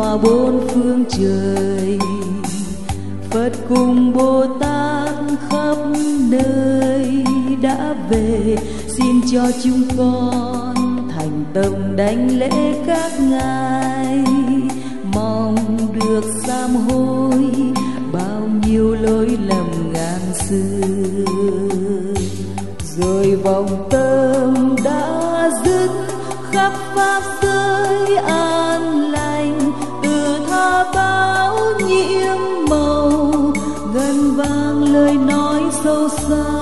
tỏa bốn phương trời. Phật cùng Bồ Tát khắp nơi đã về, xin cho chúng con thành tâm đảnh lễ các ngài, mong được sám hối bao nhiêu lỗi lầm ngàn xưa. Rồi vòng tâm đã dứt khắp pháp giới an lành, từ tha báo nhiễm màu gần vang lời nói sâu xa.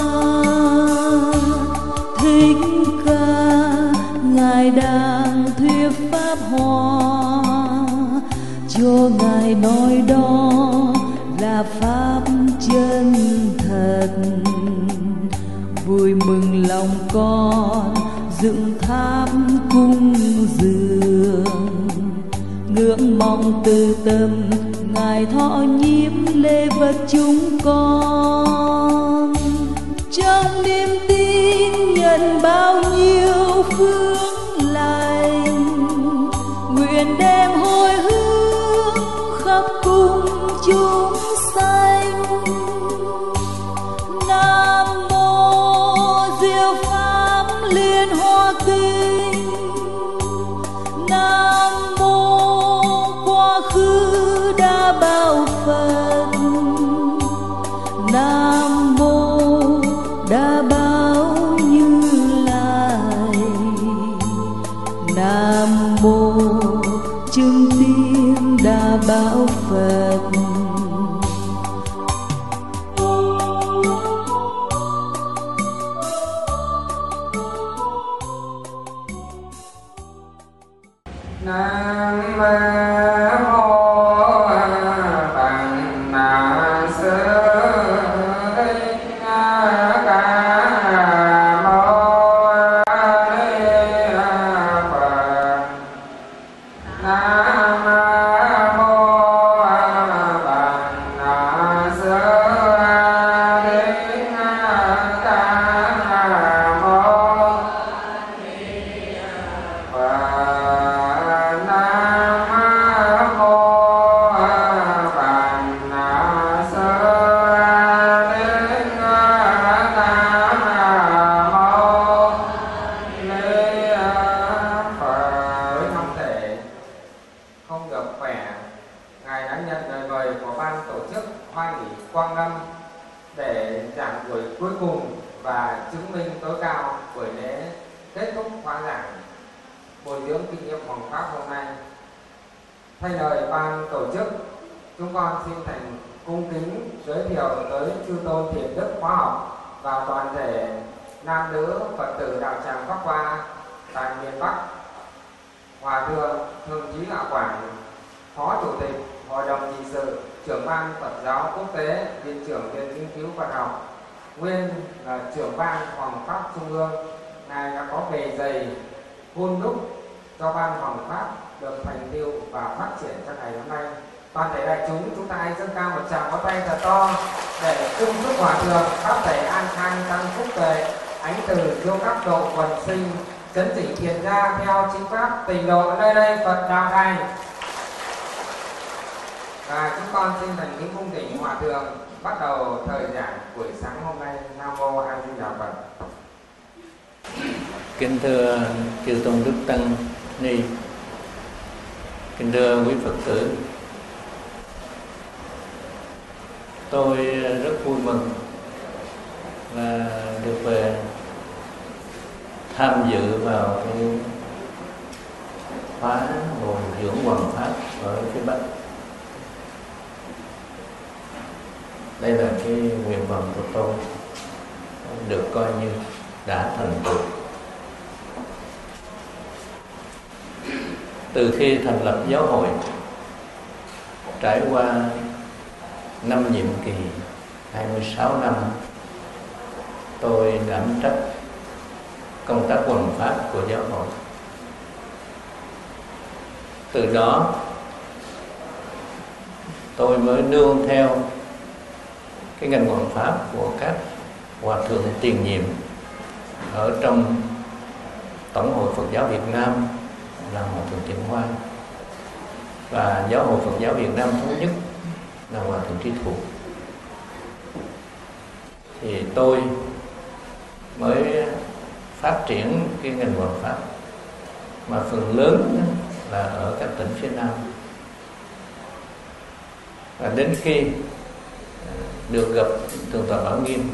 Thích Ca ngài đang thuyết pháp hoa, cho ngài nói đó là pháp chân thật. Vui mừng lòng con dựng tháp cung dường, ngưỡng mong từ tâm ngài thọ nhiếp lễ vật chúng con. Trong niềm tin nhận bao nhiêu phước lành, nguyện đem hồi hướng khắp cung chúng sanh. Nam mô Diệu Pháp Liên Hoa Kinh, Nam mô Quá Khứ Đa Bảo Phật, Nam mô Đa Bảo Như Lai, Nam mô Chứng Tín Đa Bảo Phật. Nam mô Tạng Na Sư Thích Ca Mâu Ni Phật. Nam mô Tạng Na Sư Thích Ca Mâu Ni Phật. Quang Lâm để giảng buổi cuối cùng và chứng minh tối cao buổi lễ kết thúc khóa giảng bồi dưỡng kinh nghiệm hoàng pháp hôm nay. Thay lời ban tổ chức, chúng con xin thành cung kính giới thiệu tới chư tôn thiền đức khóa học và toàn thể nam nữ Phật tử đạo tràng Pháp Hoa tại miền Bắc. Hòa thượng Thường Chí Hạ Quảng, Phó Chủ tịch Hội đồng trị sự, trưởng ban Phật giáo quốc tế, viện trưởng viện nghiên cứu Phật học, nguyên là trưởng ban Hoàng pháp Trung ương. Ngài đã có bề dày hun đúc cho ban Hoàng pháp được thành tựu và phát triển trong ngày hôm nay. Toàn thể đại chúng ta hãy dâng cao một tràng pháo tay thật to để cung chúc Hòa thượng pháp thể an khang tăng phúc tuệ, ánh từ diêu các độ quần sinh, chấn chỉnh thiền gia theo chính pháp tịnh độ nơi đây Phật đạo thành. Và chúng con xin thành kính cung kính Hòa thượng bắt đầu thời giảng buổi sáng hôm nay. Nam mô A Di Đà Phật. Kính thưa chư tôn đức tăng ni, kính thưa quý Phật tử, tôi rất vui mừng là được về tham dự vào cái khóa bồi dưỡng hoàng pháp ở phía Bắc. Đây là cái nguyện vọng của tôi, được coi như đã thành tựu. Từ khi thành lập giáo hội, trải qua 5 nhiệm kỳ 26 năm, tôi đảm trách công tác hoằng pháp của giáo hội. Từ đó tôi mới nương theo cái ngành hoằng pháp của các hòa thượng tiền nhiệm ở trong Tổng hội Phật giáo Việt Nam là Hòa thượng Thiện Hoa. và Giáo hội Phật giáo Việt Nam Thống nhất là Hòa thượng Trí Thụ, thì tôi mới phát triển cái ngành Hoằng pháp, mà phần lớn là ở các tỉnh phía Nam. Và đến khi được gặp Thượng tọa Bảo Nghiêm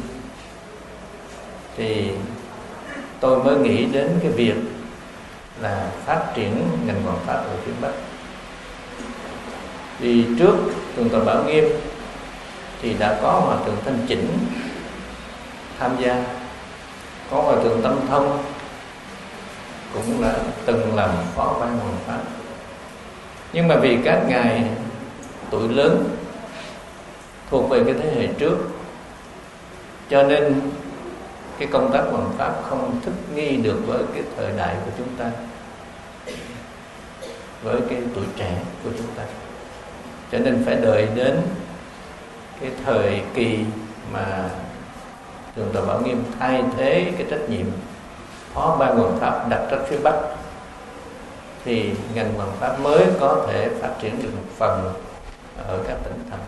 thì tôi mới nghĩ đến cái việc là phát triển ngành Hoằng pháp ở phía Bắc. Vì trước Thượng tọa Bảo Nghiêm thì đã có Hòa thượng Thanh Chỉnh tham gia, có Hòa thượng Tâm Thông cũng đã từng làm phó ban Hoằng pháp. Nhưng mà vì các ngài tuổi lớn, thuộc về cái thế hệ trước, cho nên cái công tác hoằng pháp không thích nghi được với cái thời đại của chúng ta, với cái tuổi trẻ của chúng ta. Cho nên phải đợi đến cái thời kỳ mà Thượng tọa Bảo Nghiêm thay thế cái trách nhiệm phó ban hoằng pháp đặt trách phía Bắc, thì ngành hoằng pháp mới có thể phát triển được một phần ở các tỉnh thành.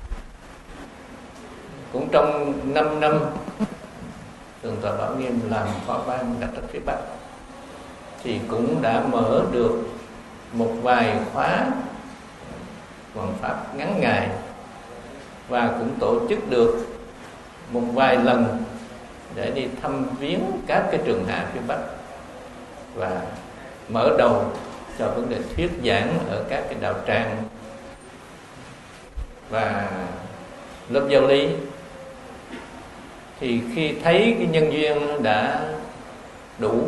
Cũng trong 5 năm Thượng tọa Bảo Nghiêm làm phó ban đặt trách phía Bắc thì cũng đã mở được một vài khóa hoằng pháp ngắn ngày, và cũng tổ chức được một vài lần để đi thăm viếng các cái trường hạ phía Bắc, và mở đầu cho vấn đề thuyết giảng ở các cái đạo tràng và lớp giáo lý. Thì khi thấy cái nhân duyên đã đủ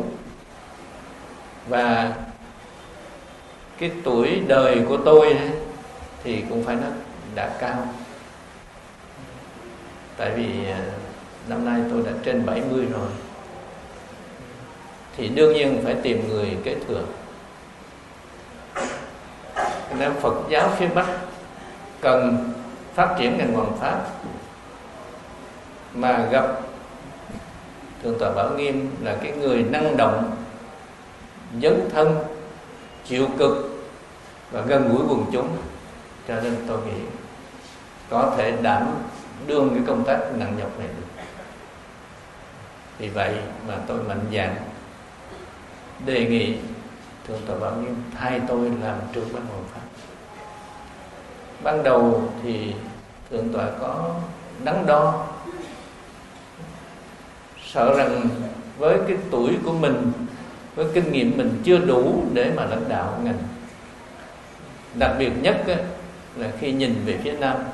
và cái tuổi đời của tôi thì cũng phải nói đã cao, tại vì năm nay tôi đã trên 70 rồi, thì đương nhiên phải tìm người kế thừa. Nên Phật giáo phía Bắc cần phát triển ngành hoằng pháp, mà gặp Thượng tọa Bảo Nghiêm là cái người năng động, dấn thân, chịu cực và gần gũi quần chúng, cho nên tôi nghĩ có thể đảm đương cái công tác nặng nhọc này được. Vì vậy mà tôi mạnh dạn đề nghị Thượng tọa Bảo Nghiêm thay tôi làm trưởng ban hoằng pháp. Ban đầu thì Thượng tọa có đắn đo, sợ rằng với cái tuổi của mình, với kinh nghiệm mình chưa đủ để mà lãnh đạo ngành. Đặc biệt nhất là khi nhìn về phía Nam,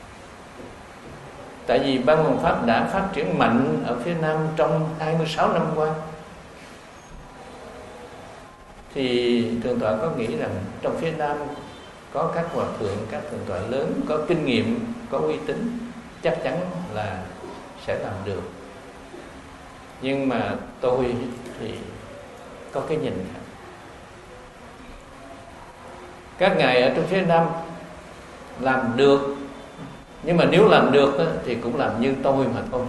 tại vì ban hoằng pháp đã phát triển mạnh ở phía Nam trong 26 năm qua, thì Thượng tọa có nghĩ rằng trong phía Nam có các hòa thượng, các thượng tọa lớn có kinh nghiệm, có uy tín, chắc chắn là sẽ làm được. Nhưng mà tôi thì có cái nhìn khác. Các ngài ở trong phía Nam làm được, nhưng mà nếu làm được thì cũng làm như tôi mà thôi.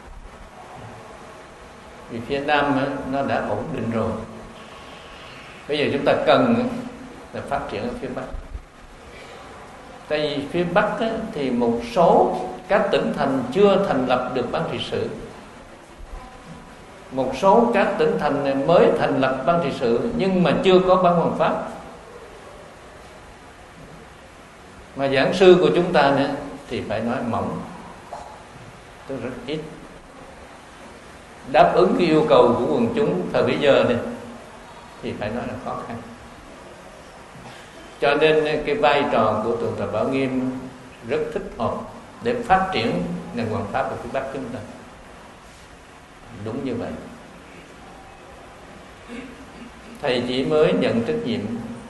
Vì phía Nam nó đã ổn định rồi. Bây giờ chúng ta cần là phát triển ở phía Bắc. Tại vì phía Bắc thì một số các tỉnh thành chưa thành lập được ban trị sự, một số các tỉnh thành này mới thành lập ban trị sự nhưng mà chưa có ban hoằng pháp. Mà giảng sư của chúng ta nữa thì phải nói mỏng, tức rất ít, đáp ứng cái yêu cầu của quần chúng thời bây giờ này thì phải nói là khó khăn. Cho nên cái vai trò của Thượng tọa Bảo Nghiêm rất thích hợp để phát triển ngành hoằng pháp ở phía Bắc chúng ta. Đúng như vậy. Thầy chỉ mới nhận trách nhiệm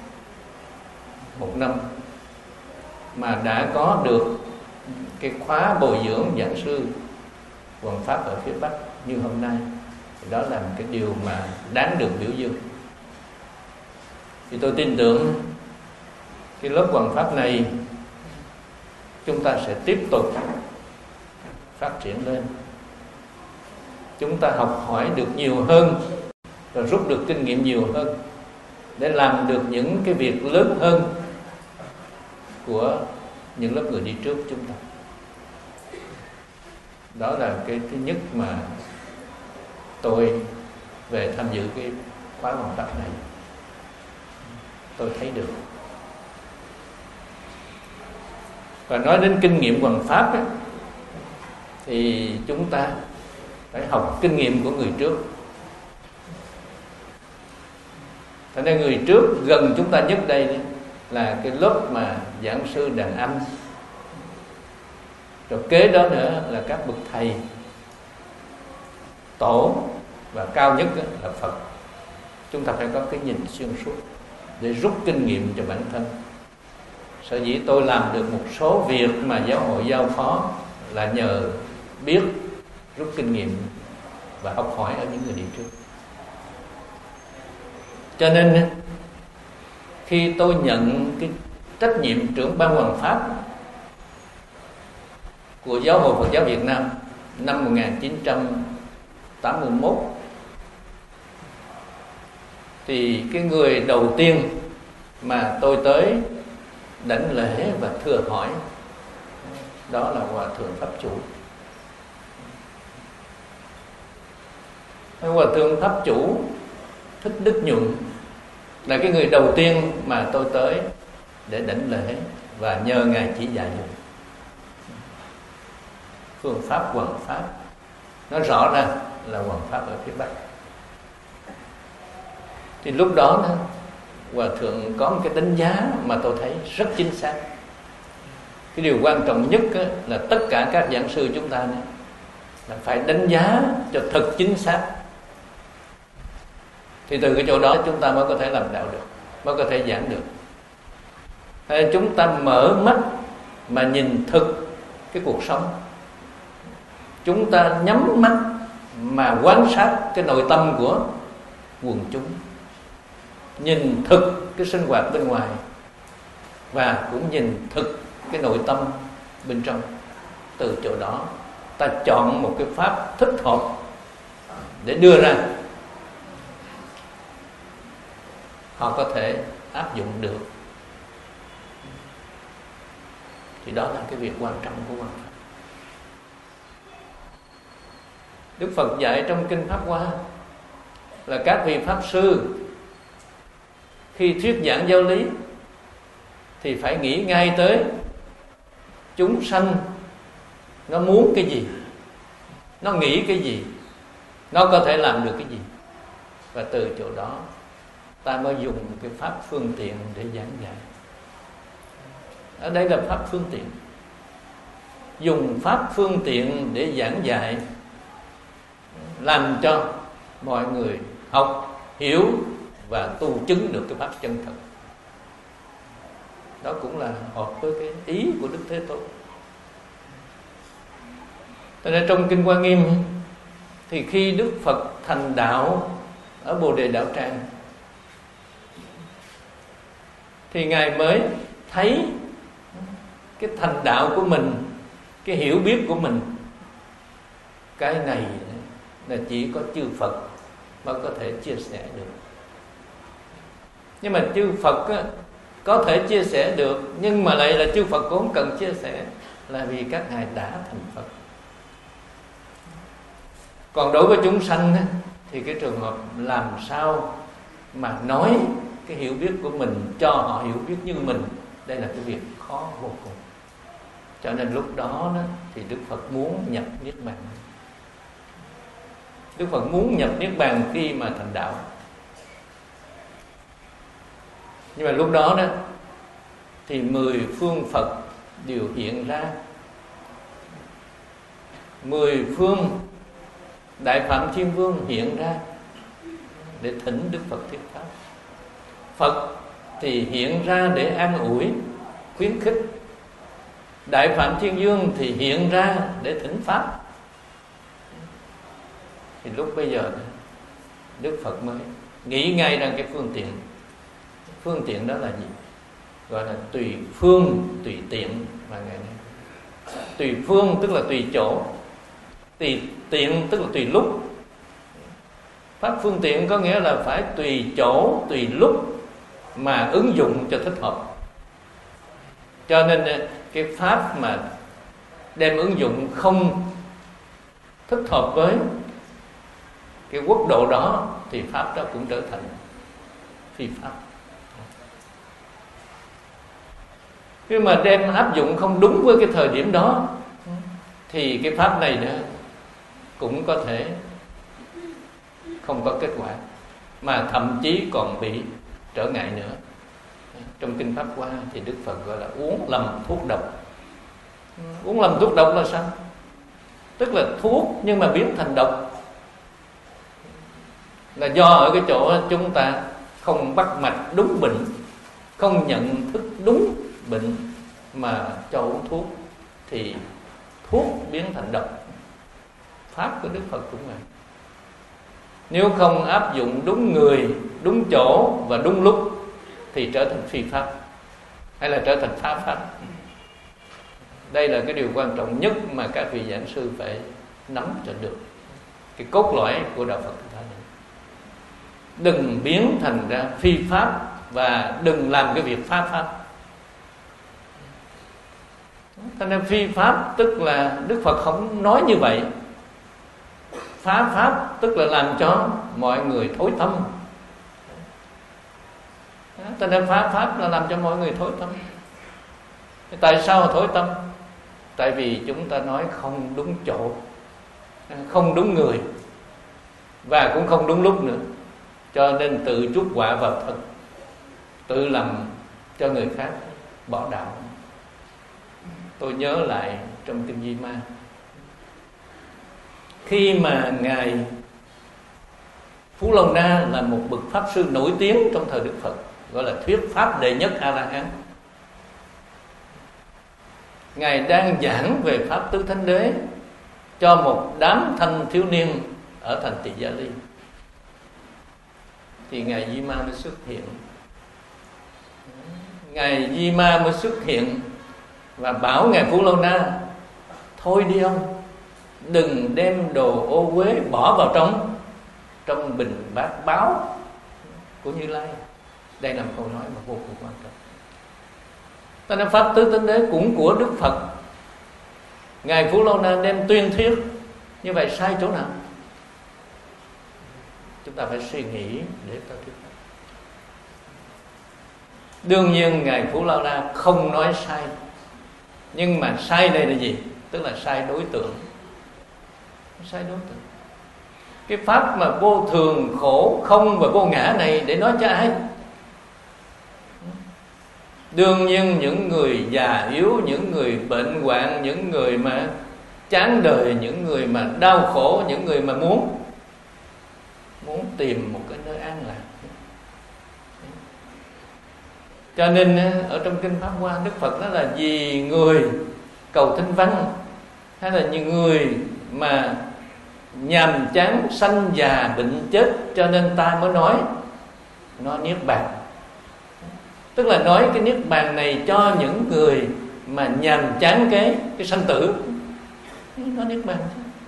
1 năm mà đã có được cái khóa bồi dưỡng giảng sư hoằng pháp ở phía Bắc như hôm nay. Đó là một cái điều mà đáng được biểu dương. Thì tôi tin tưởng cái lớp hoằng pháp này chúng ta sẽ tiếp tục phát triển lên. Chúng ta học hỏi được nhiều hơn và rút được kinh nghiệm nhiều hơn để làm được những cái việc lớn hơn của những lớp người đi trước chúng ta. Đó là cái thứ nhất mà tôi về tham dự cái khóa hoàn pháp này tôi thấy được. Và nói đến kinh nghiệm hoàn pháp ấy, thì chúng ta phải học kinh nghiệm của người trước. Thế nên người trước gần chúng ta nhất đây là cái lớp mà giảng sư đàn anh, rồi kế đó nữa là các bậc thầy tổ, và cao nhất là Phật. Chúng ta phải có cái nhìn xuyên suốt để rút kinh nghiệm cho bản thân. Sở dĩ tôi làm được một số việc mà giáo hội giao phó là nhờ biết, rút kinh nghiệm và học hỏi ở những người đi trước. Cho nên khi tôi nhận cái trách nhiệm trưởng ban hoàn pháp của Giáo hội Phật giáo Việt Nam năm 1981, thì cái người đầu tiên mà tôi tới đảnh lễ và thừa hỏi đó là Hòa thượng Pháp Chủ. Hòa thượng Pháp Chủ Thích Đức Nhuận là cái người đầu tiên mà tôi tới để đảnh lễ và nhờ Ngài chỉ dạy dùm phương pháp hoằng pháp. Nó rõ ràng là hoằng pháp ở phía Bắc. Thì lúc đó Hòa thượng có một cái đánh giá mà tôi thấy rất chính xác. Cái điều quan trọng nhất là tất cả các giảng sư chúng ta là phải đánh giá cho thật chính xác. Thì từ cái chỗ đó chúng ta mới có thể làm đạo được, mới có thể giảng được. Hay chúng ta mở mắt mà nhìn thực cái cuộc sống, chúng ta nhắm mắt mà quan sát cái nội tâm của quần chúng, nhìn thực cái sinh hoạt bên ngoài và cũng nhìn thực cái nội tâm bên trong. Từ chỗ đó ta chọn một cái pháp thích hợp để đưa ra, họ có thể áp dụng được. Thì đó là cái việc quan trọng của hoằng pháp. Đức Phật dạy trong Kinh Pháp Hoa là các vị Pháp Sư khi thuyết giảng giáo lý thì phải nghĩ ngay tới chúng sanh nó muốn cái gì, nó nghĩ cái gì, nó có thể làm được cái gì. Và từ chỗ đó ta mới dùng cái pháp phương tiện để giảng dạy. Ở đây là pháp phương tiện. Dùng pháp phương tiện để giảng dạy, làm cho mọi người học, hiểu và tu chứng được cái pháp chân thật. Đó cũng là hợp với cái ý của Đức Thế Tôn. Cho nên trong Kinh Hoa Nghiêm thì khi Đức Phật thành đạo ở Bồ Đề Đạo Tràng thì Ngài mới thấy cái thành đạo của mình, cái hiểu biết của mình, cái này là chỉ có chư Phật mới có thể chia sẻ được. Nhưng mà chư Phật có thể chia sẻ được, nhưng mà lại là chư Phật cũng không cần chia sẻ, là vì các ngài đã thành Phật. Còn đối với chúng sanh thì cái trường hợp làm sao mà nói cái hiểu biết của mình cho họ hiểu biết như mình, đây là cái việc khó vô cùng. Cho nên lúc đó thì Đức Phật muốn nhập Niết Bàn. Đức Phật muốn nhập Niết Bàn khi mà thành đạo. Nhưng mà lúc đó thì 10 phương Phật đều hiện ra. 10 phương Đại Phạm Thiên Vương hiện ra để thỉnh Đức Phật thuyết pháp. Phật thì hiện ra để an ủi, khuyến khích. Đại Phạm Thiên Vương thì hiện ra để thỉnh pháp. Thì lúc bây giờ Đức Phật mới nghĩ ngay ra cái phương tiện. Phương tiện đó là gì? Gọi là tùy phương, tùy tiện mà Ngài nói. Tùy phương tức là tùy chỗ, tùy tiện tức là tùy lúc. Pháp phương tiện có nghĩa là phải tùy chỗ, tùy lúc mà ứng dụng cho thích hợp. Cho nên cái pháp mà đem ứng dụng không thích hợp với cái quốc độ đó thì pháp đó cũng trở thành phi pháp. Khi mà đem áp dụng không đúng với cái thời điểm đó thì cái pháp này nữa cũng có thể không có kết quả, mà thậm chí còn bị trở ngại nữa. Trong Kinh Pháp Hoa thì Đức Phật gọi là uống lầm thuốc độc. Uống lầm thuốc độc là sao? Tức là thuốc nhưng mà biến thành độc, là do ở cái chỗ chúng ta không bắt mạch đúng bệnh, không nhận thức đúng bệnh mà cho uống thuốc, thì thuốc biến thành độc. Pháp của Đức Phật cũng vậy. Nếu không áp dụng đúng người, đúng chỗ và đúng lúc thì trở thành phi pháp, hay là trở thành phá pháp. Đây là cái điều quan trọng nhất mà các vị giảng sư phải nắm cho được, cái cốt lõi của đạo Phật Thích Ca này. Đừng biến thành ra phi pháp và đừng làm cái việc phá pháp. Cho nên phi pháp tức là Đức Phật không nói như vậy. Phá pháp tức là làm cho mọi người thối tâm. Cho nên phá pháp là làm cho mọi người thối tâm. Tại sao thối tâm? Tại vì chúng ta nói không đúng chỗ, không đúng người, và cũng không đúng lúc nữa. Cho nên tự chuốc họa vào thân, tự làm cho người khác bỏ đạo. Tôi nhớ lại trong Kinh Di Ma, khi mà Ngài Phú Lâu Na là một bậc pháp sư nổi tiếng trong thời Đức Phật, gọi là thuyết pháp đệ nhất A-la-hán. Ngài đang giảng về pháp tứ thánh đế cho một đám thanh thiếu niên ở thành Tỳ Gia Ly, thì Ngài Di Ma mới xuất hiện. Ngài Di Ma mới xuất hiện và bảo Ngài Phú Lâu Na: thôi đi ông, đừng đem đồ ô uế bỏ vào trong bình bát báo của Như Lai. Đây là một câu nói mà vô cùng quan trọng. Cho nên pháp tứ thánh đế cũng của Đức Phật. Ngài Phú Lâu Na đem tuyên thuyết như vậy sai chỗ nào? Chúng ta phải suy nghĩ để ta thuyết. Đương nhiên Ngài Phú Lâu Na không nói sai, nhưng mà sai đây là gì? Tức là sai đối tượng. Sai đối tượng. Cái pháp mà vô thường, khổ, không và vô ngã này để nói cho ai? Đương nhiên những người già yếu, những người bệnh hoạn, những người mà chán đời, những người mà đau khổ, những người mà muốn tìm một cái nơi an lạc. Cho nên ở trong Kinh Pháp Hoa, Đức Phật nói là vì người cầu thinh văn, hay là những người mà nhàm chán sanh già bệnh chết, cho nên ta mới nói niết bàn. Tức là nói cái niết bàn này cho những người mà nhàm chán cái sanh tử, nó niết bàn.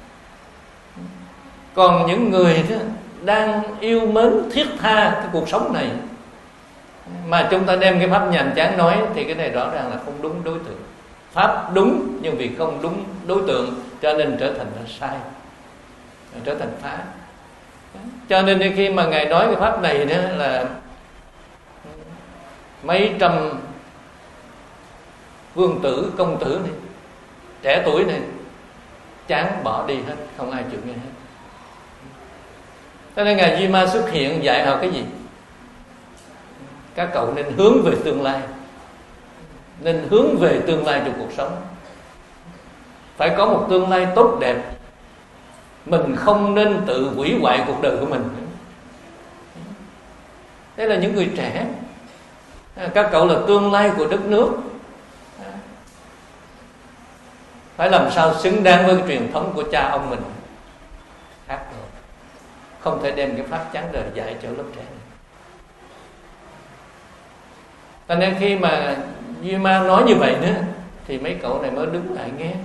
Còn những người đó đang yêu mến thiết tha cái cuộc sống này mà chúng ta đem cái pháp nhàm chán nói, thì cái này rõ ràng là không đúng đối tượng. Pháp đúng nhưng vì không đúng đối tượng cho nên trở thành là sai, trở thành phá. Cho nên khi mà Ngài nói cái pháp này đó là mấy trăm vương tử, công tử này, trẻ tuổi này chán bỏ đi hết, không ai chịu nghe hết. Cho nên Ngài Di Ma xuất hiện dạy họ cái gì? Các cậu nên hướng về tương lai, nên hướng về tương lai trong cuộc sống. Phải có một tương lai tốt đẹp. Mình không nên tự hủy hoại cuộc đời của mình. Đây là những người trẻ. Các cậu là tương lai của đất nước, phải làm sao xứng đáng với cái truyền thống của cha ông mình. Khác rồi, không thể đem cái pháp chán đời dạy cho lớp trẻ này. Cho nên khi mà Duy Ma nói như vậy nữa thì mấy cậu này mới đứng lại nghe,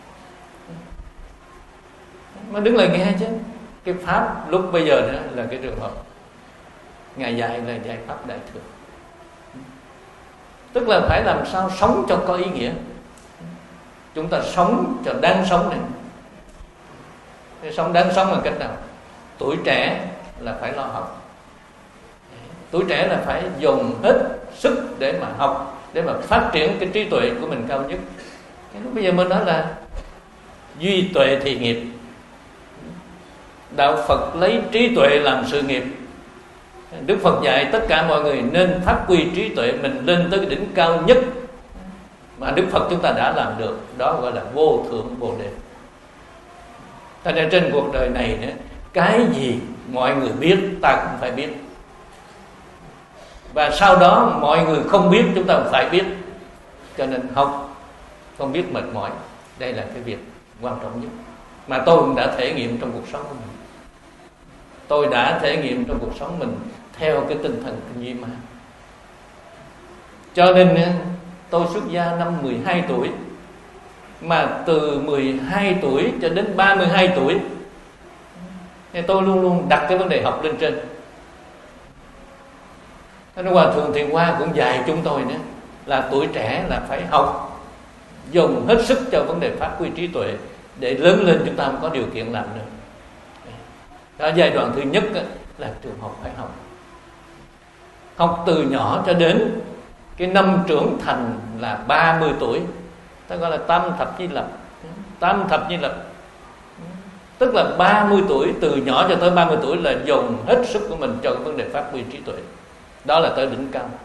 mới đứng lại nghe chứ. Cái pháp lúc bây giờ nữa là cái trường hợp Ngài dạy là dạy pháp đại thừa. Tức là phải làm sao sống cho có ý nghĩa. Chúng ta sống cho đáng sống này. Thế sống đáng sống bằng cách nào? Tuổi trẻ là phải lo học. Tuổi trẻ là phải dùng hết sức để mà học, để mà phát triển cái trí tuệ của mình cao nhất. Bây giờ mình nói là duy tuệ thì nghiệp. Đạo Phật lấy trí tuệ làm sự nghiệp. Đức Phật dạy tất cả mọi người nên phát huy trí tuệ mình lên tới đỉnh cao nhất mà Đức Phật chúng ta đã làm được. Đó gọi là vô thượng Bồ Đề. Cho nên trên cuộc đời này nữa, cái gì mọi người biết ta cũng phải biết, và sau đó mọi người không biết chúng ta cũng phải biết. Cho nên học không biết mệt mỏi, đây là cái việc quan trọng nhất mà tôi cũng đã thể nghiệm trong cuộc sống của mình. Tôi đã thể nghiệm trong cuộc sống mình theo cái tinh thần kinh Duy Ma. Cho nên tôi xuất gia năm 12 tuổi, mà từ 12 tuổi cho đến 32 tuổi thì tôi luôn luôn đặt cái vấn đề học lên trên. Nên Hòa Thượng Thiện Hoa cũng dạy chúng tôi nữa là tuổi trẻ là phải học, dùng hết sức cho vấn đề phát huy trí tuệ, để lớn lên chúng ta không có điều kiện làm nữa. Đó, giai đoạn thứ nhất là trường học phải học. Học từ nhỏ cho đến cái năm trưởng thành là 30 tuổi, ta gọi là tam thập nhi lập. Tam thập nhi lập tức là 30 tuổi, từ nhỏ cho tới 30 tuổi là dùng hết sức của mình cho cái vấn đề phát huy trí tuệ. Đó là tới đỉnh cao.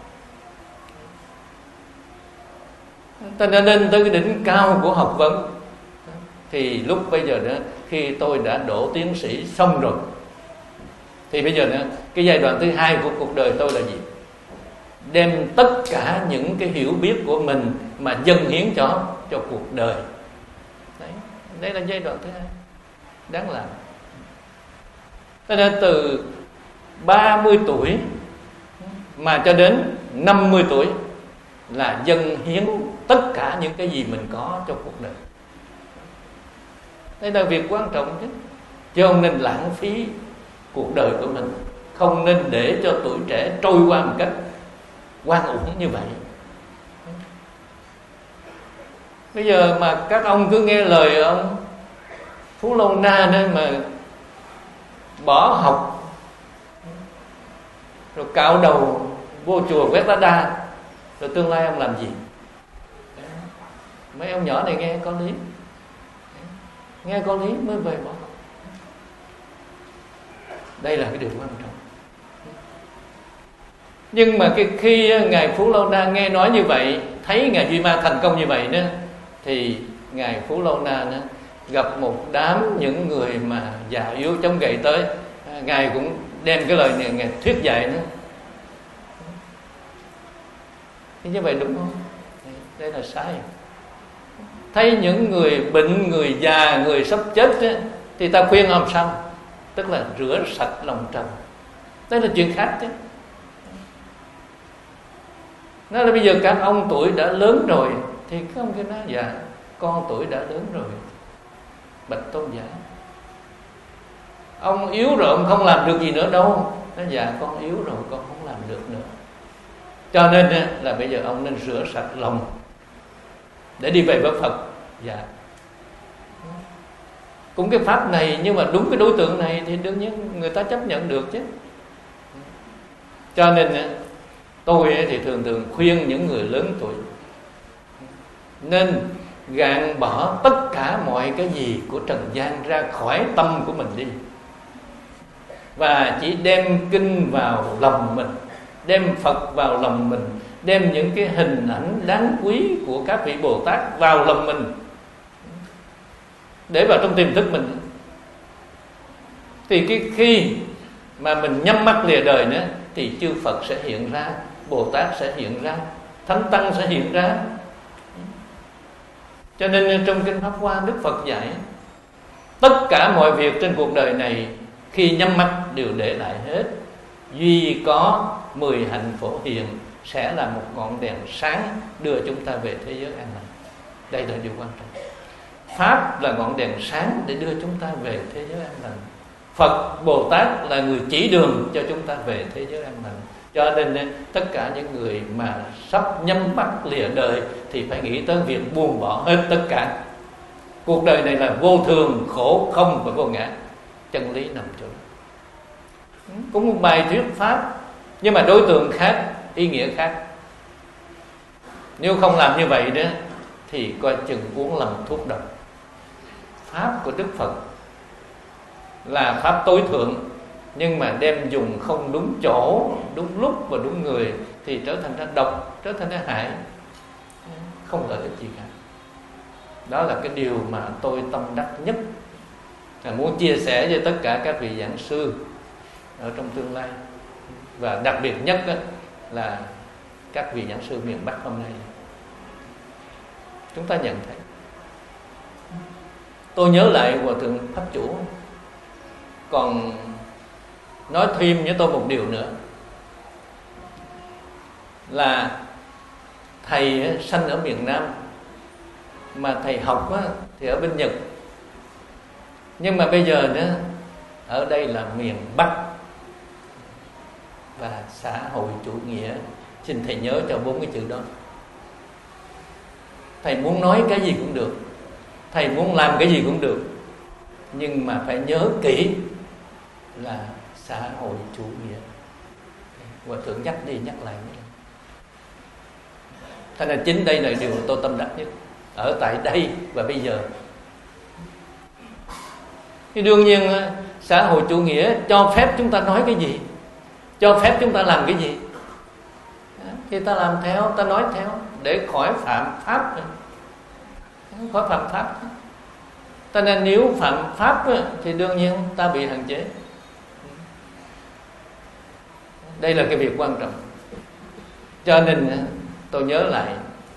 Ta nên tới cái đỉnh cao của học vấn. Thì lúc bây giờ đó, khi tôi đã đỗ tiến sĩ xong rồi, thì bây giờ nữa, cái giai đoạn thứ hai của cuộc đời tôi là gì? Đem tất cả những cái hiểu biết của mình mà dâng hiến cho cuộc đời. Đấy, đây là giai đoạn thứ hai đáng làm. Cho nên từ 30 tuổi mà cho đến 50 tuổi là dâng hiến tất cả những cái gì mình có cho cuộc đời. Đây là việc quan trọng nhất. Chứ không nên lãng phí cuộc đời của mình, không nên để cho tuổi trẻ trôi qua một cách oan uổng như vậy. Bây giờ mà các ông cứ nghe lời ông Phú Lâu Na nên mà bỏ học, rồi cạo đầu vô chùa quét lá đa, rồi tương lai ông làm gì? Mấy ông nhỏ này nghe có lý, nghe có lý mới về bỏ học. Đây là cái điều quan trọng. Nhưng mà khi Ngài Phú Lâu Na nghe nói như vậy, thấy Ngài Duy Ma thành công như vậy nữa, thì Ngài Phú Lâu Na nữa gặp một đám những người mà già yếu chống gậy tới, Ngài cũng đem cái lời này Ngài thuyết dạy nữa. Thì như vậy đúng không? Đây là sai. Thấy những người bệnh, người già, người sắp chết ấy, thì ta khuyên làm sao? Tức là rửa sạch lòng trần. Đây là chuyện khác chứ. Nói là bây giờ các ông tuổi đã lớn rồi, thì các ông kia nói dạ con tuổi đã lớn rồi, bạch tôn giả. Ông yếu rồi, ông không làm được gì nữa đâu. Nói dạ con yếu rồi, con không làm được nữa. Cho nên là bây giờ ông nên rửa sạch lòng để đi về với Phật. Dạ, cũng cái pháp này, nhưng mà đúng cái đối tượng này thì đương nhiên người ta chấp nhận được chứ. Cho nên tôi thì thường khuyên những người lớn tuổi nên gạn bỏ tất cả mọi cái gì của trần gian ra khỏi tâm của mình đi, và chỉ đem kinh vào lòng mình, đem Phật vào lòng mình, đem những cái hình ảnh đáng quý của các vị Bồ Tát vào lòng mình, để vào trong tiềm thức mình. Thì khi mà mình nhắm mắt lìa đời nữa, thì chư Phật sẽ hiện ra, Bồ Tát sẽ hiện ra, Thánh Tăng sẽ hiện ra. Cho nên trong Kinh Pháp Hoa, Đức Phật dạy tất cả mọi việc trên cuộc đời này khi nhắm mắt đều để lại hết, duy có 10 hạnh phổ hiền sẽ là một ngọn đèn sáng đưa chúng ta về thế giới an lành. Đây là điều quan trọng. Pháp là ngọn đèn sáng để đưa chúng ta về thế giới an lành. Phật, Bồ Tát là người chỉ đường cho chúng ta về thế giới an lành. Cho nên tất cả những người mà sắp nhắm mắt lìa đời thì phải nghĩ tới việc buông bỏ hết tất cả. Cuộc đời này là vô thường, khổ, không và vô ngã. Chân lý nằm chỗ đó. Cũng một bài thuyết pháp, nhưng mà đối tượng khác, ý nghĩa khác. Nếu không làm như vậy đó thì coi chừng uống lầm thuốc độc. Pháp của Đức Phật là pháp tối thượng, nhưng mà đem dùng không đúng chỗ, đúng lúc và đúng người thì trở thành ra độc, trở thành ra hại, không lợi ích gì cả. Đó là cái điều mà tôi tâm đắc nhất, là muốn chia sẻ với tất cả các vị giảng sư ở trong tương lai, và đặc biệt nhất là các vị giảng sư miền Bắc hôm nay. Chúng ta nhận thấy, tôi nhớ lại Hòa Thượng Pháp Chủ còn nói thêm với tôi một điều nữa, là thầy sanh ở miền Nam mà thầy học thì ở bên Nhật, nhưng mà bây giờ nữa ở đây là miền Bắc và xã hội chủ nghĩa. Xin thầy nhớ cho 4 cái chữ đó. Thầy muốn nói cái gì cũng được, thầy muốn làm cái gì cũng được, nhưng mà phải nhớ kỹ là xã hội chủ nghĩa. Hòa Thượng nhắc đi nhắc lại. Thế nên chính đây là điều tôi tâm đắc nhất ở tại đây và bây giờ. Thì đương nhiên xã hội chủ nghĩa cho phép chúng ta nói cái gì, cho phép chúng ta làm cái gì thì ta làm theo, ta nói theo, để khỏi phạm pháp, khỏi phạm pháp. Ta nên nếu phạm pháp thì đương nhiên ta bị hạn chế. Đây là cái việc quan trọng. Cho nên tôi nhớ lại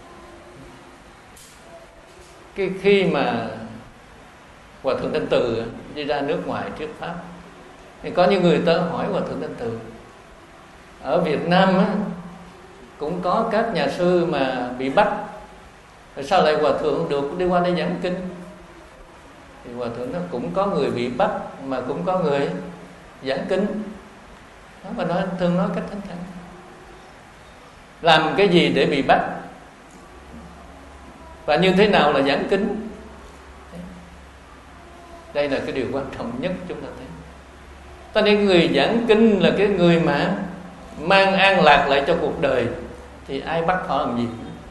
cái khi mà Hòa Thượng Thanh Từ đi ra nước ngoài thuyết pháp, thì có những người tới hỏi Hòa Thượng Thanh Từ, ở Việt Nam cũng có các nhà sư mà bị bắt, rồi sao lại Hòa Thượng được đi qua đây giảng kinh? Thì Hòa Thượng nó cũng có người bị bắt mà cũng có người giảng kinh. Và nói thường nói cách thánh thản, làm cái gì để bị bắt và như thế nào là giảng kinh. Đây là cái điều quan trọng nhất chúng ta thấy. Ta nên người giảng kinh là cái người mà mang an lạc lại cho cuộc đời, thì ai bắt họ làm gì?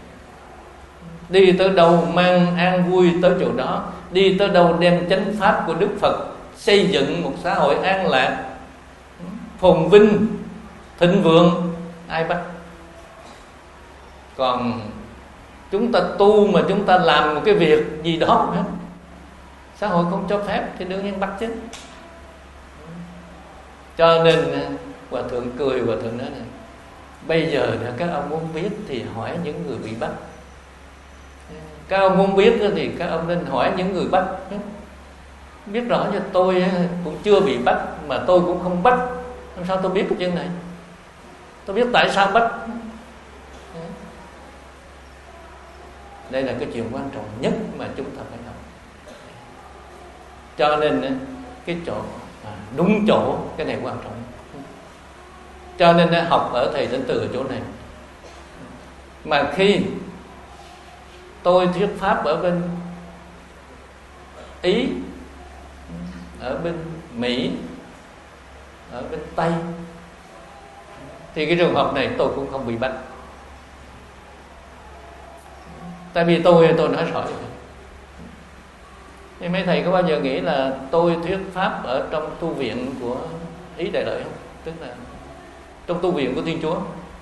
Đi tới đâu mang an vui tới chỗ đó, đi tới đâu đem chánh pháp của Đức Phật, xây dựng một xã hội an lạc, phồn vinh, thịnh vượng, ai bắt? Còn chúng ta tu mà chúng ta làm một cái việc gì đó xã hội không cho phép thì đương nhiên bắt chứ. Cho nên Hòa Thượng cười, Hòa Thượng nói này, bây giờ các ông muốn biết thì hỏi những người bị bắt. Các ông muốn biết thì các ông nên hỏi những người bắt. Biết rõ cho tôi cũng chưa bị bắt, mà tôi cũng không bắt, làm sao tôi biết cái chuyện này? Tôi biết tại sao bắt. Đây là cái chuyện quan trọng nhất mà chúng ta phải học. Cho nên cái chỗ đúng chỗ, cái này quan trọng. Cho nên học ở thầy Thanh Từ ở chỗ này. Mà khi tôi thuyết pháp ở bên Ý, ở bên Mỹ, ở bên Tây, thì cái trường hợp này tôi cũng không bị bắt. Tại vì tôi nói rõ. Thì mấy thầy có bao giờ nghĩ là tôi thuyết pháp ở trong tu viện của Ý Đại Lợi không? Tức là trong tu viện của Thiên Chúa.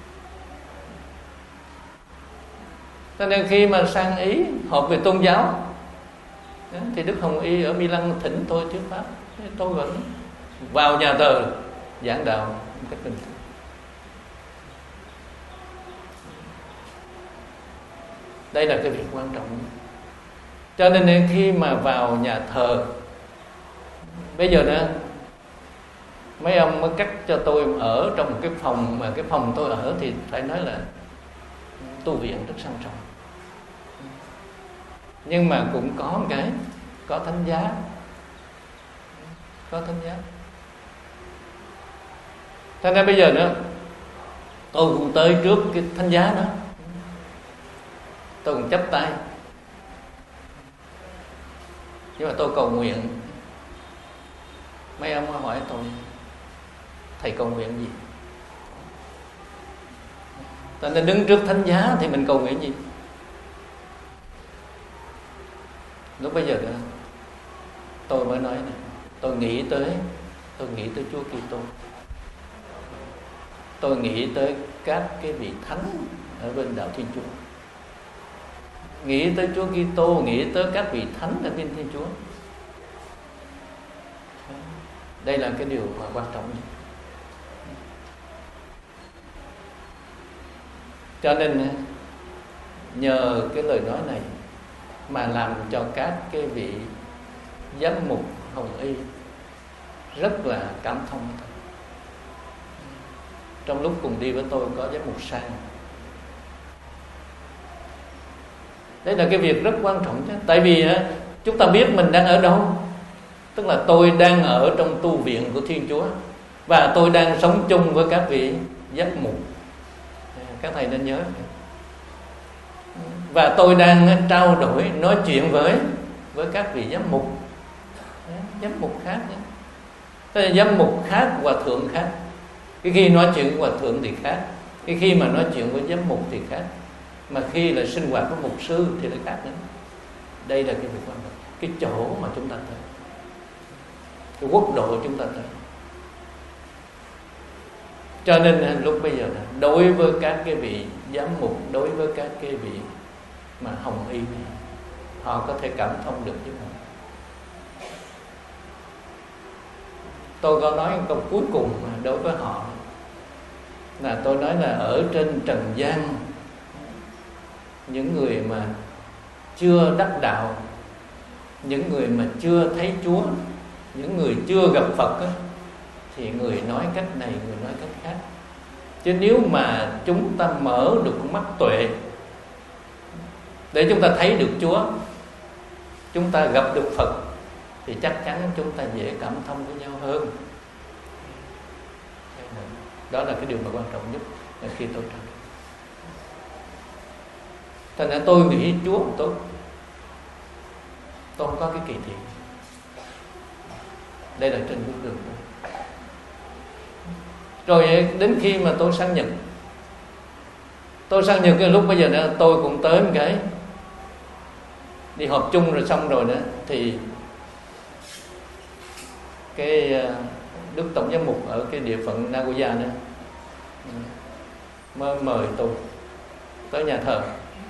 Cho nên khi mà sang Ý họp về tôn giáo thì Đức Hồng Y ở Milan thỉnh tôi thuyết pháp, tôi vẫn vào nhà thờ giảng đạo một cách bình thường. Đây là cái việc quan trọng. Cho nên khi mà vào nhà thờ, bây giờ đó mấy ông mới cắt cho tôi ở trong một cái phòng, mà cái phòng tôi ở thì phải nói là tu viện rất sang trọng, nhưng mà cũng có một cái, có thánh giá, có thánh giá. Thế nên bây giờ nữa Tôi cũng tới trước cái thánh giá đó, tôi cũng chắp tay, nhưng mà tôi cầu nguyện. Mấy ông hỏi tôi: thầy cầu nguyện gì? Ta nên đứng trước thánh giá thì mình cầu nguyện gì? Lúc bây giờ đó, tôi mới nói này, tôi nghĩ tới Chúa Kitô, tôi nghĩ tới các cái vị thánh ở bên đạo Thiên Chúa, nghĩ tới Chúa Kitô, nghĩ tới các vị thánh ở bên Thiên Chúa. Đây là cái điều mà quan trọng nhất. Cho nên nhờ cái lời nói này mà làm cho các cái vị giám mục Hồng Y rất là cảm thông. Trong lúc cùng đi với tôi có giám mục Sang. Đấy là cái việc rất quan trọng chứ. Tại vì chúng ta biết mình đang ở đâu. Tức là tôi đang ở trong tu viện của Thiên Chúa, và tôi đang sống chung với các vị giám mục. Các thầy nên nhớ. Và tôi đang trao đổi, nói chuyện với các vị giám mục. Giám mục khác nhé. Tức là giám mục khác, hòa thượng khác. Cái khi nói chuyện với hòa thượng thì khác, cái khi mà nói chuyện với giám mục thì khác, mà khi là sinh hoạt với mục sư thì lại khác nữa. Đây là cái việc quan trọng, cái chỗ mà chúng ta tới, cái quốc độ chúng ta tới. Cho nên lúc bây giờ là đối với các cái vị giám mục, đối với các cái vị mà Hồng Y này, họ có thể cảm thông được với mình. Tôi có nói câu cuối cùng đối với họ là tôi nói là ở trên trần gian, những người mà chưa đắc đạo, những người mà chưa thấy Chúa, những người chưa gặp Phật á, thì người nói cách này, người nói cách khác. Chứ nếu mà chúng ta mở được mắt tuệ để chúng ta thấy được Chúa, chúng ta gặp được Phật, thì chắc chắn chúng ta dễ cảm thông với nhau hơn. Đó là cái điều mà quan trọng nhất là khi tôi trao. Thành ra tôi nghĩ Chúa tốt, tôi không có cái kỳ thị. Đây là trên bước đường tôi. Rồi đến khi mà tôi sang Nhật, cái lúc bây giờ đó, tôi cũng tới một cái đi họp chung rồi xong rồi đó, thì cái Đức Tổng Giám mục ở cái địa phận Nagoya đó mới mời tôi tới nhà thờ.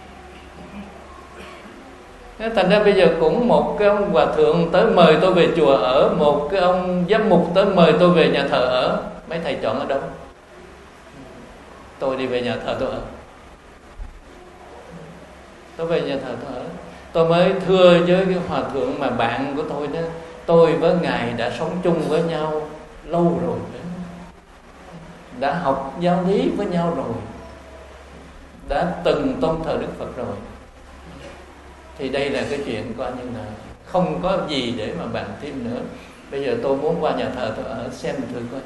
Thành ra bây giờ cũng một cái ông hòa thượng tới mời tôi về chùa ở, một cái ông giám mục tới mời tôi về nhà thờ ở. Mấy thầy chọn ở đâu? Tôi đi về nhà thờ tôi ở. Tôi về nhà thờ tôi ở. Tôi mới thưa với cái hòa thượng mà bạn của tôi đó, tôi với ngài đã sống chung với nhau lâu rồi, đã học giáo lý với nhau rồi, đã từng tôn thờ Đức Phật rồi. Thì đây là cái chuyện coi như là không có gì để mà bàn thêm nữa. Bây giờ tôi muốn qua nhà thờ tôi ở xem thử coi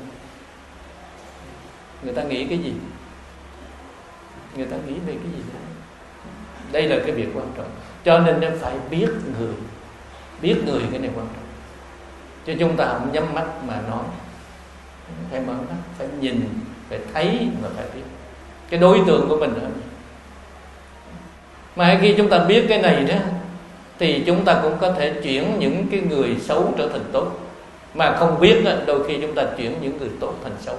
người ta nghĩ cái gì, người ta nghĩ về cái gì đó. Đây là cái việc quan trọng. Cho nên phải biết người cái này quan trọng. Chứ chúng ta không nhắm mắt mà nói. Phải mở mắt, phải nhìn, phải thấy và phải biết cái đối tượng của mình ở. Mà khi chúng ta biết cái này đó, thì chúng ta cũng có thể chuyển những cái người xấu trở thành tốt. Mà không biết đó, đôi khi chúng ta chuyển những người tốt thành xấu.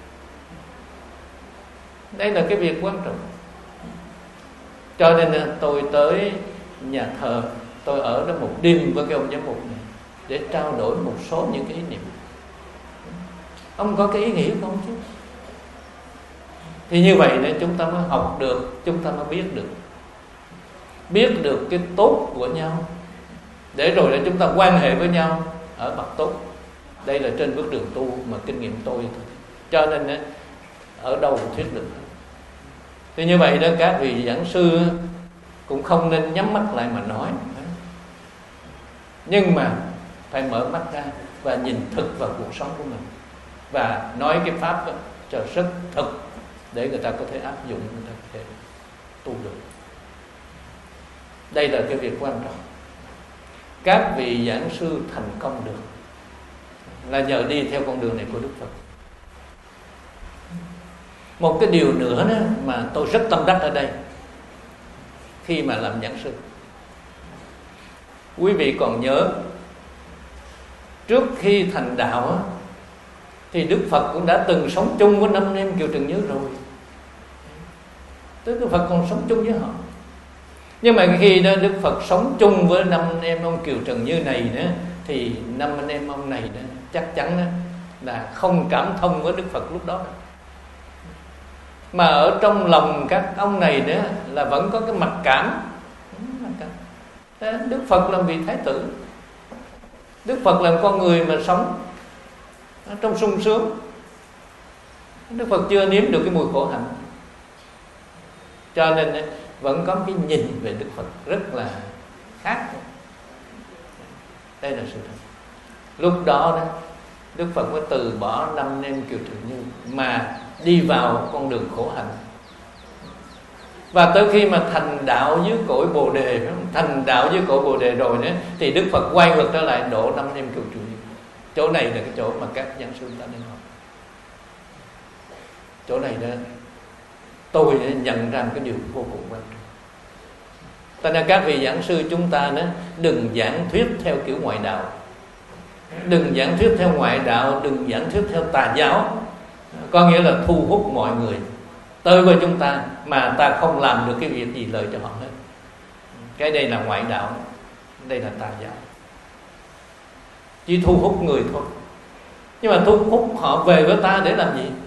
Đây là cái việc quan trọng. Cho nên tôi tới nhà thờ, tôi ở đó một đêm với cái ông giám mục này để trao đổi một số những cái ý niệm. Ông có cái ý nghĩ không chứ? Thì như vậy nên chúng ta mới học được, chúng ta mới biết được cái tốt của nhau, để rồi để chúng ta quan hệ với nhau ở mặt tốt. Đây là trên bước đường tu mà kinh nghiệm tôi thôi. Cho nên ở đâu cũng thuyết được. Thì như vậy đó, các vị giảng sư cũng không nên nhắm mắt lại mà nói, nhưng mà phải mở mắt ra và nhìn thực vào cuộc sống của mình, và nói cái pháp đó cho rất thực để người ta có thể áp dụng, người ta có thể tu được. Đây là cái việc quan trọng. Các vị giảng sư thành công được là nhờ đi theo con đường này của Đức Phật. Một cái điều nữa đó mà tôi rất tâm đắc ở đây khi mà làm giảng sư, quý vị còn nhớ trước khi thành đạo thì Đức Phật cũng đã từng sống chung với 5 anh em Kiều Trần Như rồi. Đức Phật còn sống chung với họ. Nhưng mà khi đó Đức Phật sống chung với 5 anh em ông Kiều Trần Như này nữa, thì 5 anh em ông này đó, chắc chắn đó, là không cảm thông với Đức Phật lúc đó. Mà ở trong lòng các ông này đó là vẫn có cái mặc cảm. Đức Phật làm vị thái tử, Đức Phật là con người mà sống trong sung sướng. Đức Phật chưa nếm được cái mùi khổ hạnh, cho nên vẫn có cái nhìn về Đức Phật rất là khác. Đây là sự thật. Lúc đó Đức Phật mới từ bỏ 5 anh em Kiều Trần Như mà đi vào con đường khổ hạnh. Và tới khi mà thành đạo dưới cội Bồ Đề, thành đạo dưới cội Bồ Đề rồi nữa, thì Đức Phật quay ngược trở lại độ 5 anh em Kiều Trần Như. Chỗ này là cái chỗ mà các giảng sư ta nên học. Chỗ này đó tôi đã nhận ra cái điều vô cùng quan trọng. Cho nên các vị giảng sư chúng ta đó, đừng giảng thuyết theo kiểu ngoại đạo, đừng giảng thuyết theo ngoại đạo, đừng giảng thuyết theo tà giáo, có nghĩa là thu hút mọi người tới với chúng ta mà ta không làm được cái việc gì lợi cho họ hết. Cái đây là ngoại đạo, đây là tà giáo, chỉ thu hút người thôi. Nhưng mà thu hút họ về với ta để làm gì?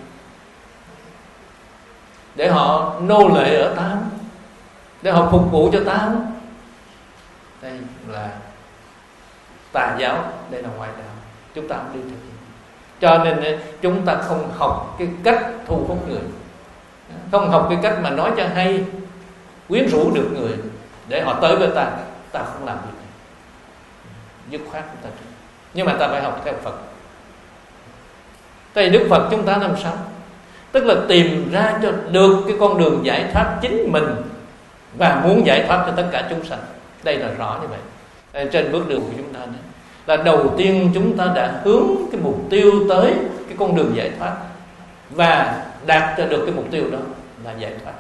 Để họ nô lệ ở ta, để họ phục vụ cho ta. Đây là tà giáo, đây là ngoại đạo. Chúng ta không đi theo. Cho nên chúng ta không học cái cách thu hút người, không học cái cách mà nói cho hay, quyến rũ được người để họ tới với ta. Ta không làm việc này, dứt khoát của ta. Nhưng mà ta phải học theo Phật. Tại Đức Phật chúng ta làm sao? Tức là tìm ra cho được cái con đường giải thoát chính mình và muốn giải thoát cho tất cả chúng sanh. Đây là rõ như vậy. Trên bước đường của chúng ta này, là đầu tiên chúng ta đã hướng cái mục tiêu tới cái con đường giải thoát, và đạt cho được cái mục tiêu đó là giải thoát.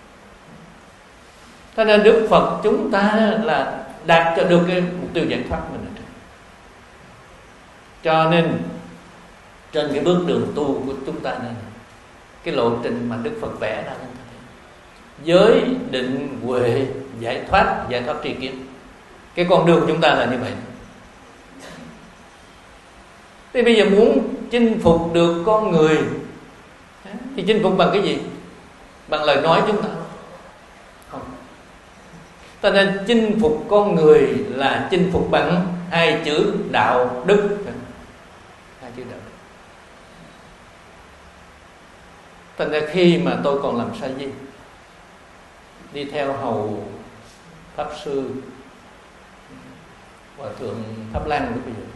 Cho nên Đức Phật chúng ta là đạt cho được cái mục tiêu giải thoát mình. Cho nên trên cái bước đường tu của chúng ta này, cái lộ trình mà Đức Phật vẽ ra, giới định huệ giải thoát tri kiến, cái con đường chúng ta là như vậy. Thì bây giờ muốn chinh phục được con người thì chinh phục bằng cái gì? Bằng lời nói chúng ta không. Cho nên chinh phục con người là chinh phục bằng 2 chữ đạo đức. 2 chữ đạo đức. Thành ra khi mà tôi còn làm sa di, đi theo hầu Pháp Sư Hòa Thượng Pháp Lan lúc bây giờ,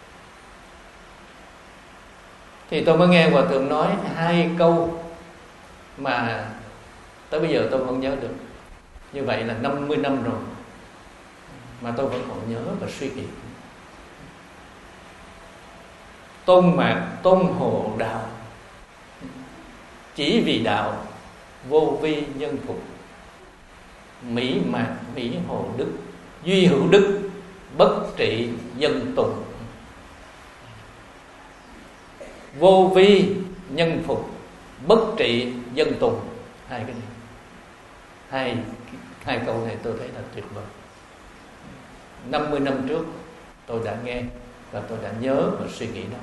thì tôi mới nghe Hòa Thượng nói 2 câu mà tới bây giờ tôi vẫn nhớ được. Như vậy là 50 năm rồi mà tôi vẫn còn nhớ và suy nghĩ. Tôn mạc tôn hồ đạo, chỉ vì đạo vô vi nhân phục, mỹ mạc mỹ hồ đức, duy hữu đức bất trị dân tùng. Vô vi nhân phục bất trị dân tùng. 2 cái này, hai câu này tôi thấy là tuyệt vời. 50 năm trước tôi đã nghe và tôi đã nhớ và suy nghĩ đó.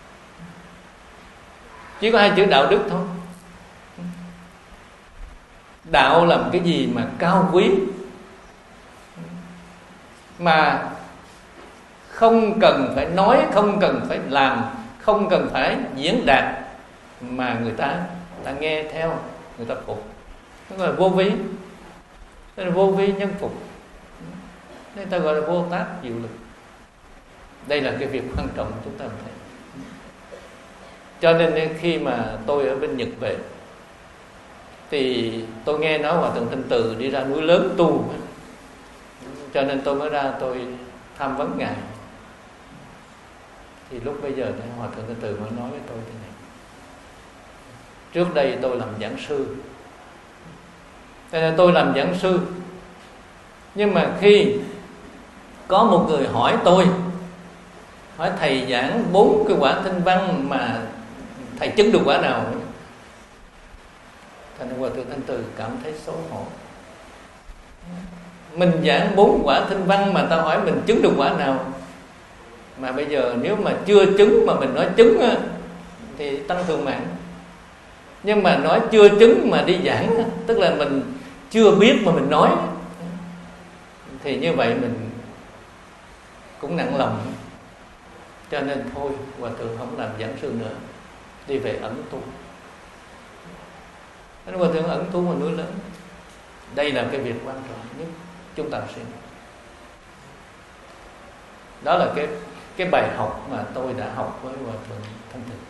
Chỉ có 2 chữ đạo đức thôi. Đạo là một cái gì mà cao quý, mà không cần phải nói, không cần phải làm, không cần phải diễn đạt, mà người ta nghe theo, người ta phục. Đó là vô vi. Đó là vô vi nhân phục. Nên ta gọi là Vô Tác diệu lực. Đây là cái việc quan trọng chúng ta thấy. Cho nên khi mà tôi ở bên Nhật về, Thì tôi nghe nói Hòa Thượng Thanh Từ đi ra núi lớn tu, cho nên tôi mới ra tôi tham vấn Ngài. Thì lúc bây giờ thì Hòa Thượng Thanh Từ mới nói với tôi thế này: trước đây tôi làm giảng sư, cho nên tôi làm giảng sư, nhưng mà khi có một người hỏi tôi, hỏi thầy giảng 4 cái quả Thanh Văn mà thầy chứng được quả nào, thành Hòa Thượng Thanh Từ cảm thấy xấu hổ. Mình giảng 4 quả Thanh Văn mà ta hỏi mình chứng được quả nào. Mà bây giờ nếu mà chưa chứng mà mình nói chứng thì tăng thường mạng. Nhưng mà nói chưa chứng mà đi giảng, tức là mình chưa biết mà mình nói, thì như vậy mình cũng nặng lòng. Cho nên thôi, Hòa Thượng không làm giảng sư nữa, đi về ẩn tu. Nên Hòa Thượng ẩn tu một núi lớn. Đây là cái việc quan trọng nhất chúng ta suy nghĩ. Đó là cái bài học mà tôi đã học với Hòa Thượng Thanh Từ.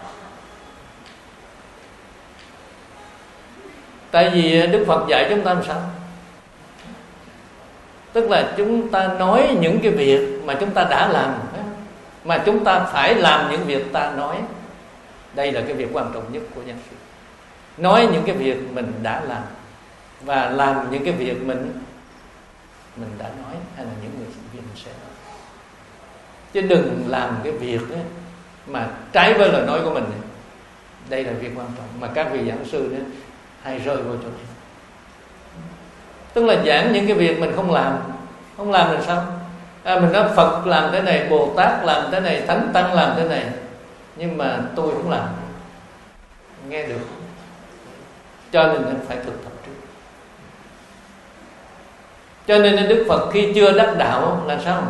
Tại vì Đức Phật dạy chúng ta làm sao? Tức là chúng ta nói những cái việc mà chúng ta đã làm, mà chúng ta phải làm những việc ta nói. Đây là cái việc quan trọng nhất của giảng sư. Nói những cái việc mình đã làm, và làm những cái việc mình đã nói, hay là những người việc mình sẽ nói. Chứ đừng làm cái việc ấy mà trái với lời nói của mình. Đây là việc quan trọng mà các vị giảng sư ấy hay rơi vào chỗ này. Tức là giảng những cái việc mình không làm. Không làm là sao? Mình nói Phật làm thế này, Bồ Tát làm thế này, Thánh Tăng làm thế này, nhưng mà tôi không làm. Nghe được. Cho nên phải thực tập trước. Cho nên Đức Phật khi chưa đắc đạo là sao?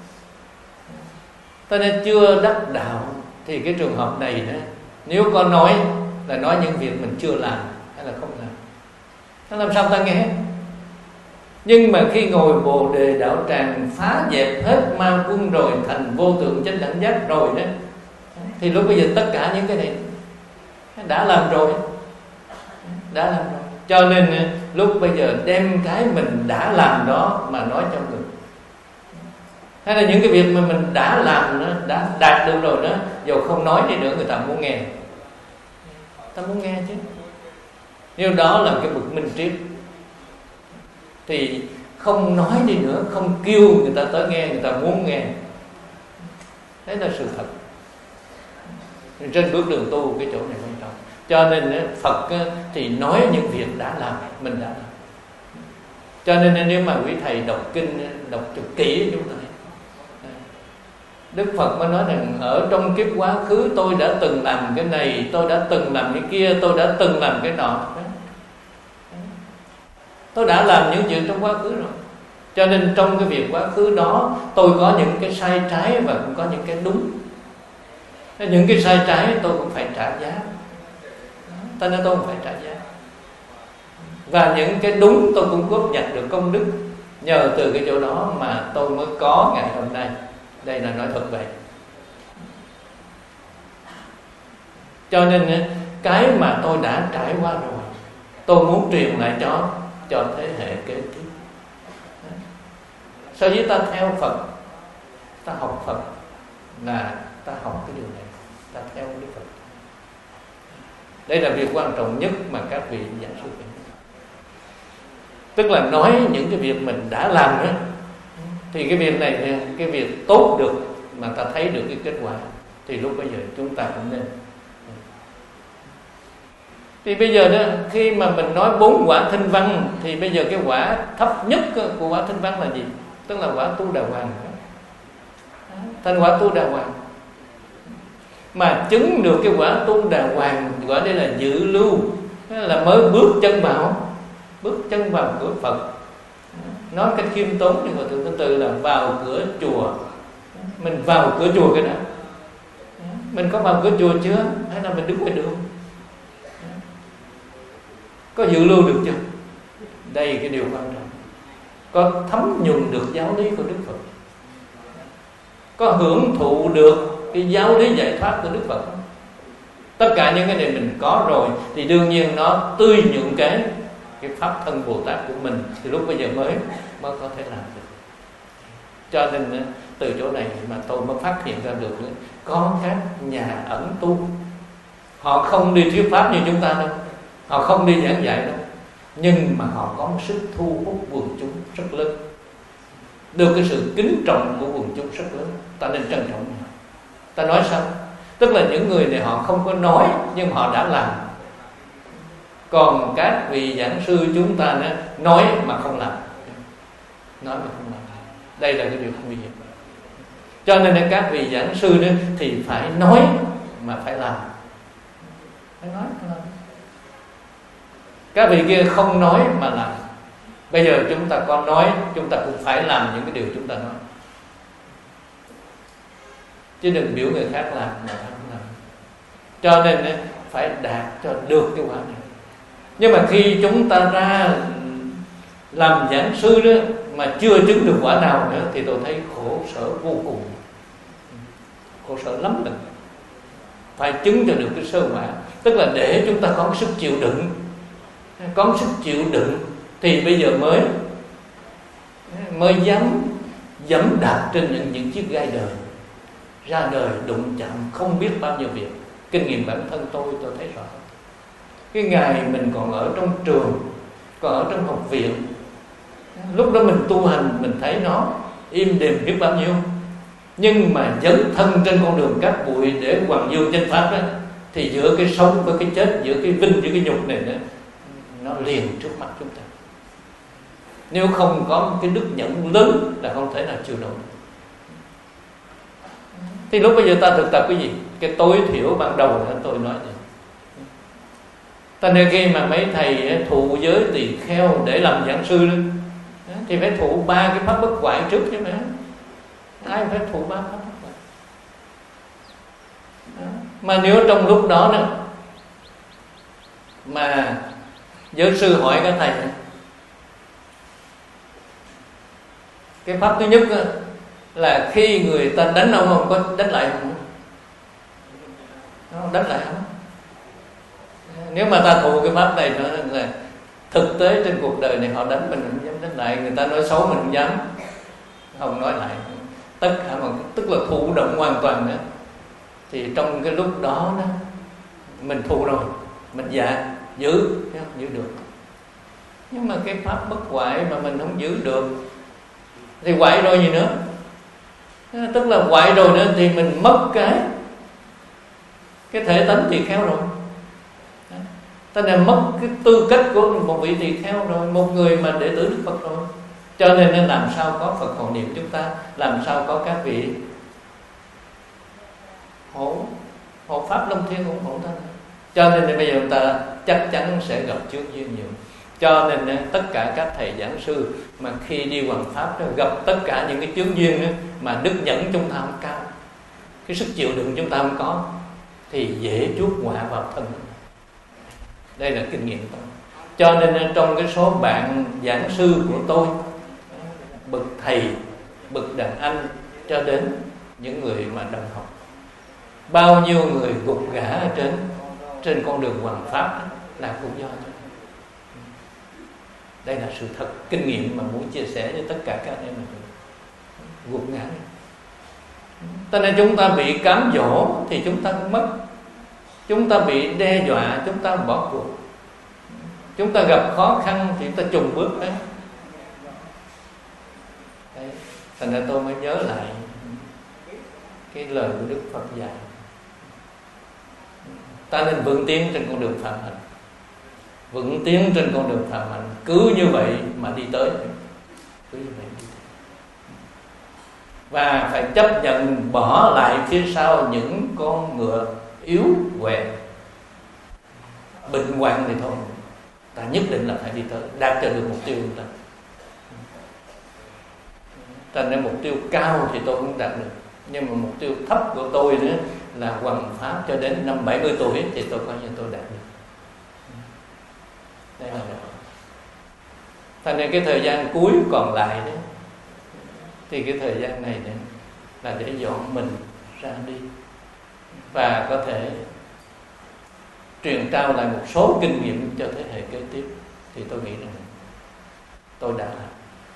Cho nên chưa đắc đạo thì cái trường hợp này đó, nếu có nói là nói những việc mình chưa làm hay là không làm, nó làm sao ta nghe? Nhưng mà khi ngồi Bồ Đề Đạo Tràng, phá dẹp hết ma quân rồi, thành vô thượng chánh đẳng giác rồi đó, thì lúc bây giờ tất cả những cái này đã làm rồi. Đã làm rồi. Cho nên lúc bây giờ đem cái mình đã làm đó mà nói cho người. Hay là những cái việc mà mình đã làm đó, đã đạt được rồi đó, dù không nói đi nữa người ta muốn nghe. Ta muốn nghe chứ. Nếu đó là cái bậc minh triết thì không nói đi nữa, không kêu người ta tới nghe, người ta muốn nghe. Đấy là sự thật. Trên bước đường tu cái chỗ này quan trọng. Cho nên Phật thì nói những việc đã làm, mình đã làm. Cho nên nếu mà quý thầy đọc kinh, đọc cho kỹ chúng ta, Đức Phật mới nói rằng ở trong kiếp quá khứ tôi đã từng làm cái này, tôi đã từng làm cái kia, tôi đã từng làm cái nọ. Tôi đã làm những chuyện trong quá khứ rồi. Cho nên trong cái việc quá khứ đó, tôi có những cái sai trái và cũng có những cái đúng. Những cái sai trái tôi cũng phải trả giá. Cho nên tôi cũng phải trả giá. Và những cái đúng tôi cũng góp nhặt được công đức. Nhờ từ cái chỗ đó mà tôi mới có ngày hôm nay. Đây là nói thật vậy. Cho nên cái mà tôi đã trải qua rồi, tôi muốn truyền lại cho thế hệ kế tiếp. Sau khi ta theo Phật, ta học Phật, là ta học cái điều này, ta theo Đức Phật. Đây là việc quan trọng nhất mà các vị giảng sư phải. Tức là nói những cái việc mình đã làm đó, thì cái việc này, cái việc tốt được mà ta thấy được cái kết quả, thì lúc bây giờ chúng ta cũng nên. Thì bây giờ đó, khi mà mình nói 4 quả Thanh Văn, thì bây giờ cái quả thấp nhất của quả Thanh Văn là gì? Tức là quả Tu Đà Hoàng. Thành quả Tu Đà Hoàng. Mà chứng được cái quả Tu Đà Hoàng, gọi đây là dự lưu, là mới bước chân vào cửa Phật. Nói cách khiêm tốn nhưng mà Thượng Thanh Từ là vào cửa chùa. Mình vào cửa chùa cái đó. Mình có vào cửa chùa chưa? Hay là mình đứng ngoài đường? Có dự lưu được chưa? Đây cái điều quan trọng. Có thấm nhuần được giáo lý của Đức Phật, có hưởng thụ được cái giáo lý giải thoát của Đức Phật. Tất cả những cái này mình có rồi, thì đương nhiên nó tươi nhuận cái pháp thân Bồ Tát của mình, thì lúc bây giờ mới có thể làm được. Cho nên từ chỗ này mà tôi mới phát hiện ra được có các nhà ẩn tu, họ không đi thuyết pháp như chúng ta đâu, họ không đi giảng dạy đâu, nhưng mà họ có một sức thu hút quần chúng rất lớn, được cái sự kính trọng của quần chúng rất lớn. Ta nên trân trọng họ. Ta nói sao? Tức là những người này họ không có nói, nhưng họ đã làm. Còn các vị giảng sư chúng ta nói mà không làm, nói mà không làm, đây là cái điều nguy hiểm. Cho nên các vị giảng sư đó thì phải nói mà phải làm, phải nói mà làm. Các vị kia không nói mà làm. Bây giờ chúng ta có nói, chúng ta cũng phải làm những cái điều chúng ta nói, chứ đừng biểu người khác làm mà không làm. Cho nên phải đạt cho được cái quả này. Nhưng mà khi chúng ta ra làm giảng sư đó mà chưa chứng được quả nào nữa, thì tôi thấy khổ sở vô cùng, khổ sở lắm mình. Phải chứng cho được cái sơ quả, tức là để chúng ta có sức chịu đựng, có sức chịu đựng thì bây giờ mới dám dẫm đạp trên những chiếc gai đời. Ra đời đụng chạm không biết bao nhiêu việc. Kinh nghiệm bản thân tôi thấy rõ. Cái ngày mình còn ở trong trường, còn ở trong học viện, lúc đó mình tu hành mình thấy nó im đềm biết bao nhiêu. Nhưng mà dấn thân trên con đường cát bụi để hoàng dương chánh pháp đó, thì giữa cái sống với cái chết, giữa cái vinh với cái nhục này đó, nó liền trước mặt chúng ta. Nếu không có một cái đức nhẫn lớn là không thể nào chịu nổi. Thì lúc bây giờ ta thực tập cái gì? Cái tối thiểu ban đầu là tôi nói gì? Ta nên khi mà mấy thầy thụ giới tỳ kheo để làm giảng sư đó, thì phải thụ 3 cái pháp bất hoại trước chứ mà. Ai phải thụ 3 pháp bất hoại. Mà nếu trong lúc đó nữa mà giới sư hỏi các thầy, cái pháp thứ nhất là khi người ta đánh ông có đánh lại không? Đánh lại không? Nếu mà ta thụ cái pháp này nữa là thực tế trên cuộc đời này họ đánh mình không dám đánh lại, người ta nói xấu mình không dám, không nói lại, tất cả mọi, tức là thụ động hoàn toàn nữa. Thì trong cái lúc đó mình thụ rồi, mình giữ được. Nhưng mà cái pháp bất hoại mà mình không giữ được thì hoại rồi gì nữa. Tức là hoại rồi nữa thì mình mất cái thể tánh tỳ kheo rồi. Ta nên mất cái tư cách của một vị tỳ kheo rồi, một người mà đệ tử Đức Phật rồi. Cho nên làm sao có Phật hộ niệm chúng ta, làm sao có các vị hộ pháp lâm thiên ủng hộ ta. Cho nên bây giờ chúng ta chắc chắn sẽ gặp chướng duyên nhiều. Cho nên tất cả các thầy giảng sư mà khi đi hoằng pháp đó, gặp tất cả những cái chướng duyên đó, mà đức nhẫn chúng ta không cao, cái sức chịu đựng chúng ta không có, thì dễ chuốc họa vào thân. Đây là kinh nghiệm tôi. Cho nên trong cái số bạn giảng sư của tôi, bậc thầy, bậc đàn anh cho đến những người mà đồng học, bao nhiêu người gục ngã ở trên con đường hoằng pháp là cũng do tôi. Đây là sự thật, kinh nghiệm mà muốn chia sẻ với tất cả các anh em mình. Gục ngã. Cho nên chúng ta bị cám dỗ thì chúng ta cũng mất. Chúng ta bị đe dọa, chúng ta bỏ cuộc. Chúng ta gặp khó khăn thì chúng ta chùng bước đấy. Thành ra tôi mới nhớ lại cái lời của Đức Phật dạy. Ta nên vững tiến trên con đường phạm hạnh. Vững tiến trên con đường phạm hạnh. Cứ như vậy mà đi tới. Cứ như vậy đi tới. Và phải chấp nhận bỏ lại phía sau những con ngựa yếu quẹt, bệnh hoạn thì thôi. Ta nhất định là phải đi tới, đạt được mục tiêu của ta. Thành ra mục tiêu cao thì tôi không đạt được, nhưng mà mục tiêu thấp của tôi nữa là hoằng pháp cho đến năm 70 tuổi thì tôi coi như tôi đạt được. Đây là được. Thành ra cái thời gian cuối còn lại đấy, thì cái thời gian này đấy là để dọn mình ra đi và có thể truyền trao lại một số kinh nghiệm cho thế hệ kế tiếp. thì tôi nghĩ rằng tôi đã làm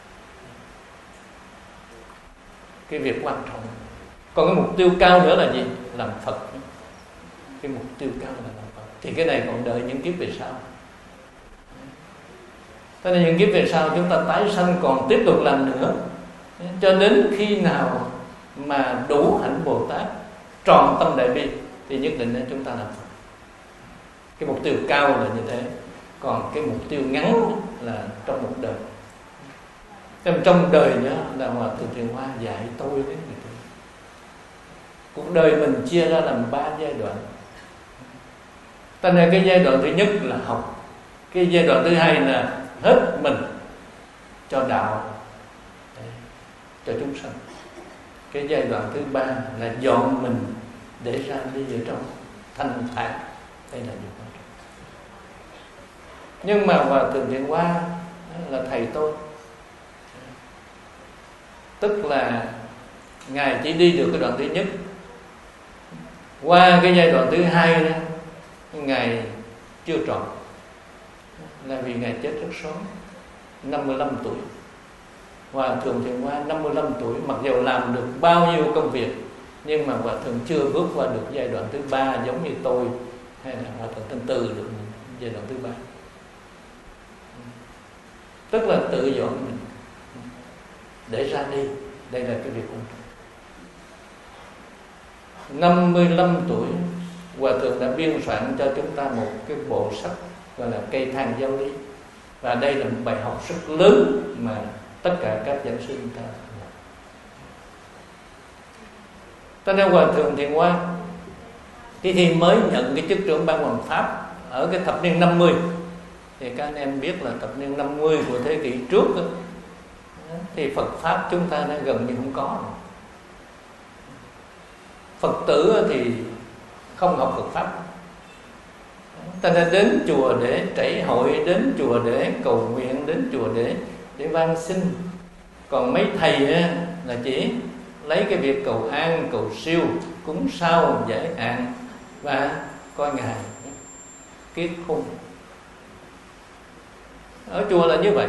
cái việc quan trọng. Còn cái mục tiêu cao nữa là gì? Làm Phật. Cái mục tiêu cao là làm Phật. Thì cái này còn đợi những kiếp về sau. Cho nên những kiếp về sau chúng ta tái sanh còn tiếp tục làm nữa, cho đến khi nào mà đủ hạnh Bồ Tát, tròn tâm đại bi, thì nhất định là chúng ta làm Phật. Cái mục tiêu cao là như thế. Còn cái mục tiêu ngắn là trong một đời. Trong đời nữa là Hòa Thượng Thiện Hoa dạy tôi đến như thế. Cuộc đời mình chia ra làm 3 giai đoạn. Cho nên cái giai đoạn thứ nhất là học. Cái giai đoạn thứ hai là hết mình cho đạo, cho chúng sanh. Cái giai đoạn thứ ba là dọn mình để ra đi ở trong thanh thản. Đây là điều quan trọng. Nhưng mà Hòa Thượng Thiện Hoa là thầy tôi, tức là Ngài chỉ đi được cái đoạn thứ nhất. Qua cái giai đoạn thứ hai đó, Ngài chưa trọn, là vì Ngài chết rất sớm, 55 tuổi. Hòa Thượng Thiện Hoa 55 tuổi, mặc dù làm được bao nhiêu công việc, nhưng mà Hòa Thượng chưa bước qua được giai đoạn thứ ba giống như tôi hay là Hòa Thượng Thanh Từ được giai đoạn thứ ba. Tức là tự dọn mình để ra đi. Đây là cái việc quan trọng. 55 tuổi, Hòa Thượng đã biên soạn cho chúng ta một cái bộ sách gọi là Cây Thang Giáo Lý. Và đây là một bài học rất lớn mà tất cả các giảng sư chúng ta làm. Cho nên Hòa Thượng Thiện Hoa thì mới nhận cái chức trưởng ban Hoàng Pháp ở cái thập niên 50. Thì các anh em biết là thập niên 50 của thế kỷ trước đó, thì Phật Pháp chúng ta đã gần như không có. Phật tử thì không học Phật Pháp, ta đã đến chùa để trảy hội, đến chùa để cầu nguyện, đến chùa để van xin. Còn mấy thầy là chỉ lấy cái việc cầu an, cầu siêu, cúng sao, giải hạn và coi Ngài kiết khung. Ở chùa là như vậy.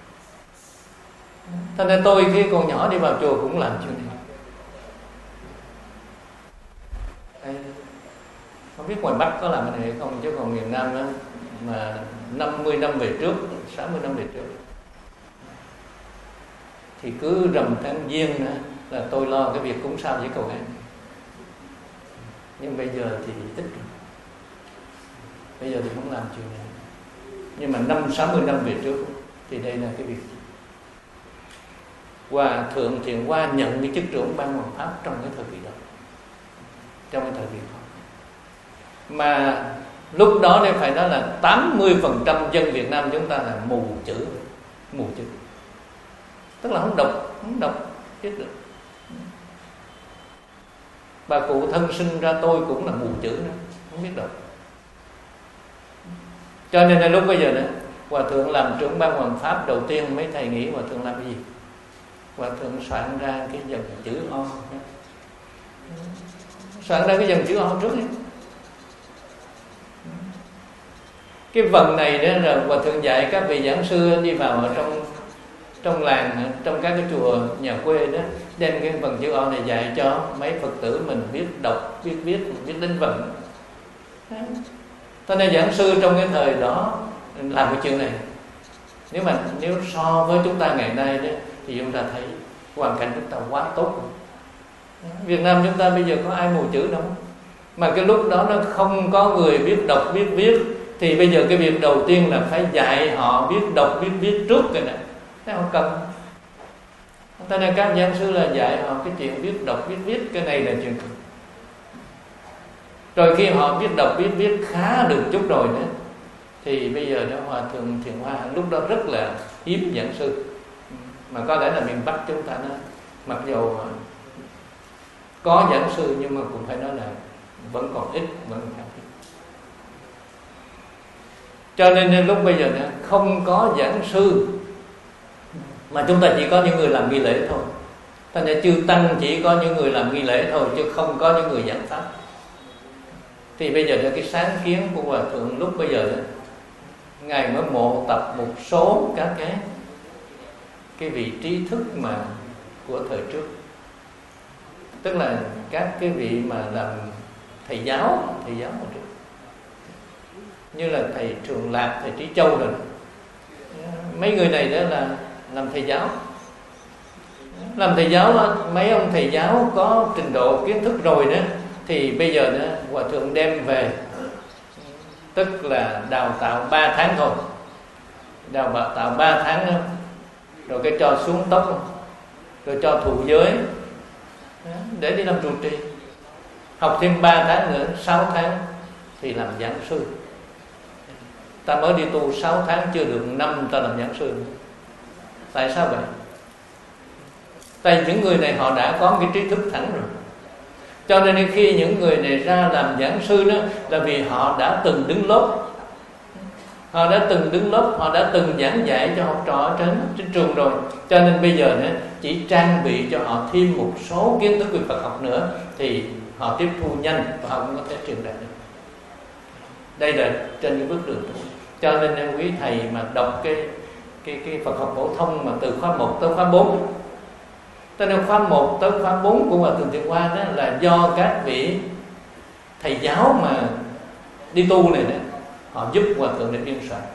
Cho nên tôi khi còn nhỏ đi vào chùa cũng làm chuyện này. Không biết ngoài Bắc có làm cái này hay không, chứ còn miền Nam đó, mà 50 năm về trước, 60 năm về trước, thì cứ rằm tháng Giêng đó, là tôi lo cái việc cúng sao với cầu an. Nhưng bây giờ thì ít rồi. Bây giờ thì không làm chuyện này. Nhưng mà 60 năm về trước thì đây là cái việc gì? Hòa Thượng Thiện Hoa nhận cái chức trưởng ban Hoàng Pháp trong cái thời kỳ đó, trong cái thời kỳ đó. Mà lúc đó nên phải nói là 80% dân Việt Nam chúng ta là mù chữ. Tức là không đọc biết được. Bà cụ thân sinh ra tôi cũng là mù chữ nữa, không biết đọc. Cho nên là lúc bây giờ nữa, Hòa Thượng làm trưởng ban Hoàng Pháp đầu tiên, mấy thầy nghĩ Hòa Thượng làm cái gì? Hòa Thượng soạn ra cái dòng chữ O. Soạn ra cái dòng chữ O trước đi. Cái vần này đó là Hòa Thượng dạy các vị giảng sư đi vào ở trong làng, trong các cái chùa nhà quê đó, đem cái vần chữ O này dạy cho mấy Phật tử mình biết đọc, biết đánh vần. Cho nên giảng sư trong cái thời đó làm cái chuyện này. Nếu so với chúng ta ngày nay đó, thì chúng ta thấy hoàn cảnh chúng ta quá tốt rồi. Việt Nam chúng ta bây giờ có ai mù chữ đâu. Mà cái lúc đó nó không có người biết đọc biết viết, thì bây giờ cái việc đầu tiên là phải dạy họ biết đọc biết viết trước cái này. Thế không cần. Cho nên các giảng sư là dạy họ cái chuyện biết đọc biết viết, cái này là chuyện cần. Rồi khi họ biết đọc biết viết khá được chút rồi nữa, thì bây giờ đó Hòa Thượng Thiện Hoa lúc đó rất là hiếm giảng sư. Mà có lẽ là miền Bắc chúng ta nó mặc dù có giảng sư nhưng mà cũng phải nói là vẫn còn ít, vẫn còn ít. Cho nên lúc bây giờ nữa, không có giảng sư, mà chúng ta chỉ có những người làm nghi lễ thôi. Thành ra chư tăng chỉ có những người làm nghi lễ thôi, chứ không có những người giảng pháp. Thì bây giờ là cái sáng kiến của Hòa Thượng lúc bây giờ đó, Ngài mới mộ tập một số các cái vị trí thức mà của thời trước, tức là các cái vị mà làm thầy giáo hồi trước, như là thầy Trường Lạc, thầy Trí Châu rồi. Mấy người này đó là làm thầy giáo. Làm thầy giáo, mấy ông thầy giáo có trình độ kiến thức rồi đó, thì bây giờ đó Hòa Thượng đem về, tức là đào tạo 3 tháng thôi. Đào tạo 3 tháng đó, rồi cái cho xuống tóc, rồi cho thụ giới để đi làm trụ trì. Học thêm 3 tháng nữa, 6 tháng thì làm giảng sư. Ta mới đi tu 6 tháng chưa được 5 ta làm giảng sư. Tại sao vậy? Tại những người này họ đã có cái trí thức thẳng rồi. Cho nên khi những người này ra làm giảng sư đó, là vì họ đã từng đứng lớp. Họ đã từng đứng lớp, họ đã từng giảng dạy cho học trò ở trên trường rồi. Cho nên bây giờ nữa chỉ trang bị cho họ thêm một số kiến thức về Phật học nữa, thì họ tiếp thu nhanh và họ cũng có thể truyền đạt được. Đây là trên cái bước đường. Cho nên quý thầy mà đọc cái Phật học phổ thông mà từ khóa 1 tới khóa 4, cho nên khóa 1 tới khóa 4 của Hòa Thượng Thiện Hoa đó là do các vị thầy giáo mà đi tu này đó, họ giúp Hòa Thượng để biên soạn.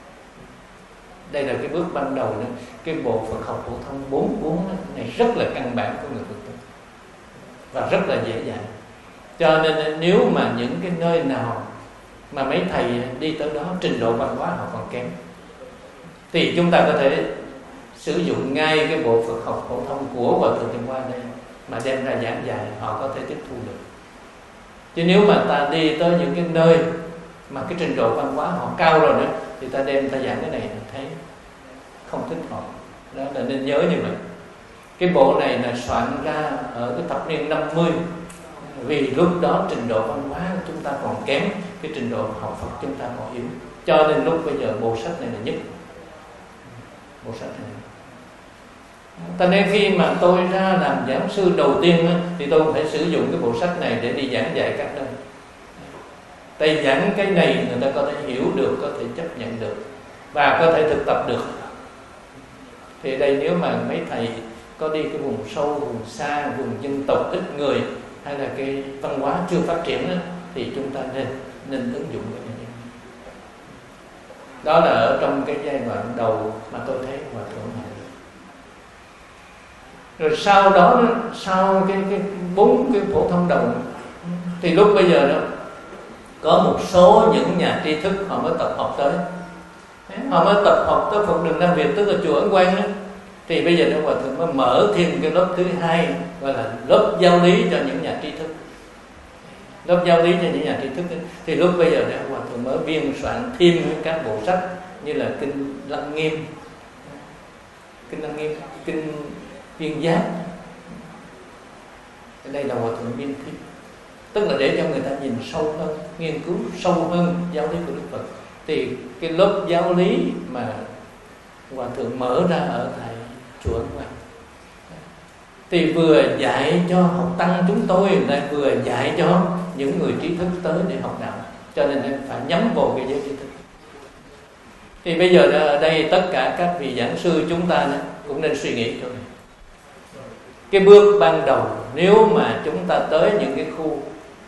Đây là cái bước ban đầu đó. Cái bộ Phật học phổ thông 4 cuốn này rất là căn bản của người Phật tu và rất là dễ dàng. Cho nên nếu mà những cái nơi nào mà mấy thầy đi tới đó trình độ văn hóa họ còn kém, thì chúng ta có thể sử dụng ngay cái bộ Phật học phổ thông của Hòa Thượng Thiện Hoa đây mà đem ra giảng dạy, họ có thể tiếp thu được. Chứ nếu mà ta đi tới những cái nơi mà cái trình độ văn hóa họ cao rồi nữa, thì ta đem ta giảng cái này thấy không thích hợp. Đó là nên nhớ như vậy. Cái bộ này là soạn ra ở cái thập niên 50, vì lúc đó trình độ văn hóa của chúng ta còn kém, cái trình độ học Phật chúng ta còn yếu. Cho nên lúc bây giờ bộ sách này là nhất. Bộ sách này. Cho nên khi mà tôi ra làm giảng sư đầu tiên thì tôi phải sử dụng cái bộ sách này để đi giảng dạy các nơi. Tại giảng cái này người ta có thể hiểu được, có thể chấp nhận được và có thể thực tập được. Thì đây nếu mà mấy thầy có đi cái vùng sâu, vùng xa, vùng dân tộc ít người, hay là cái văn hóa chưa phát triển đó, thì chúng ta nên ứng dụng cái này. Đó là ở trong cái giai đoạn đầu mà tôi thấy Hòa Thượng này. Rồi sau đó, sau cái 4 cái phổ thông đầu, thì lúc bây giờ đó có một số những nhà tri thức họ mới tập học tới. Họ mới tập học tới Phật đường Nam Việt, tức là chùa Ấn Quang đó. Thì bây giờ Hòa Thượng mới mở thêm cái lớp thứ 2, gọi là lớp giáo lý cho những nhà tri thức. Lớp giáo lý cho những nhà tri thức đó. Thì lúc bây giờ Hòa Thượng mới biên soạn thêm các bộ sách như là Kinh Lăng Nghiêm, Kinh Viên Giác. Đây là Hòa Thượng biên thêm, tức là để cho người ta nhìn sâu hơn, nghiên cứu sâu hơn giáo lý của Đức Phật. Thì cái lớp giáo lý mà Hòa Thượng mở ra ở tại chùa Ấn Quang, thì vừa dạy cho học tăng chúng tôi, lại vừa dạy cho những người trí thức tới để học đạo. Cho nên em phải nhắm vào cái giới trí thức. Thì bây giờ ở đây tất cả các vị giảng sư chúng ta cũng nên suy nghĩ cho mình. Cái bước ban đầu, nếu mà chúng ta tới những cái khu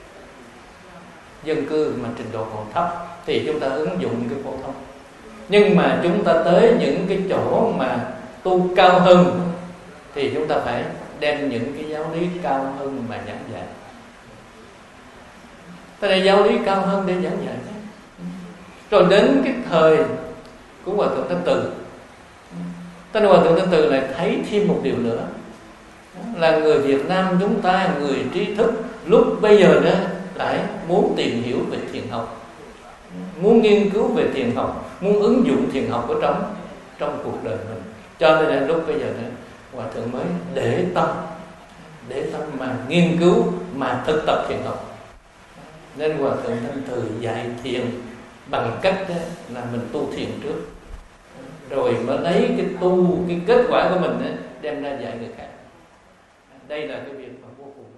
dân cư mà trình độ còn thấp, thì chúng ta ứng dụng cái phổ thông. Nhưng mà chúng ta tới những cái chỗ mà tu cao hơn, thì chúng ta phải đem những cái giáo lý cao hơn mà giảng dạy. Tại đây giáo lý cao hơn để giảng dạy. Rồi đến cái thời của Hòa Thượng Thanh Từ, Tân Hòa Thượng Thanh Từ lại thấy thêm một điều nữa, là người Việt Nam chúng ta, người trí thức lúc bây giờ đó lại muốn tìm hiểu về thiền học, muốn nghiên cứu về thiền học, muốn ứng dụng thiền học ở trong cuộc đời mình. Cho nên là lúc bây giờ đó Hòa Thượng mới để tâm mà nghiên cứu, mà thực tập thiền học. Nên Hòa Thượng Thanh Từ dạy thiền bằng cách là mình tu thiền trước, rồi mới lấy cái kết quả của mình đem ra dạy người khác. Đây là cái việc mà vô cùng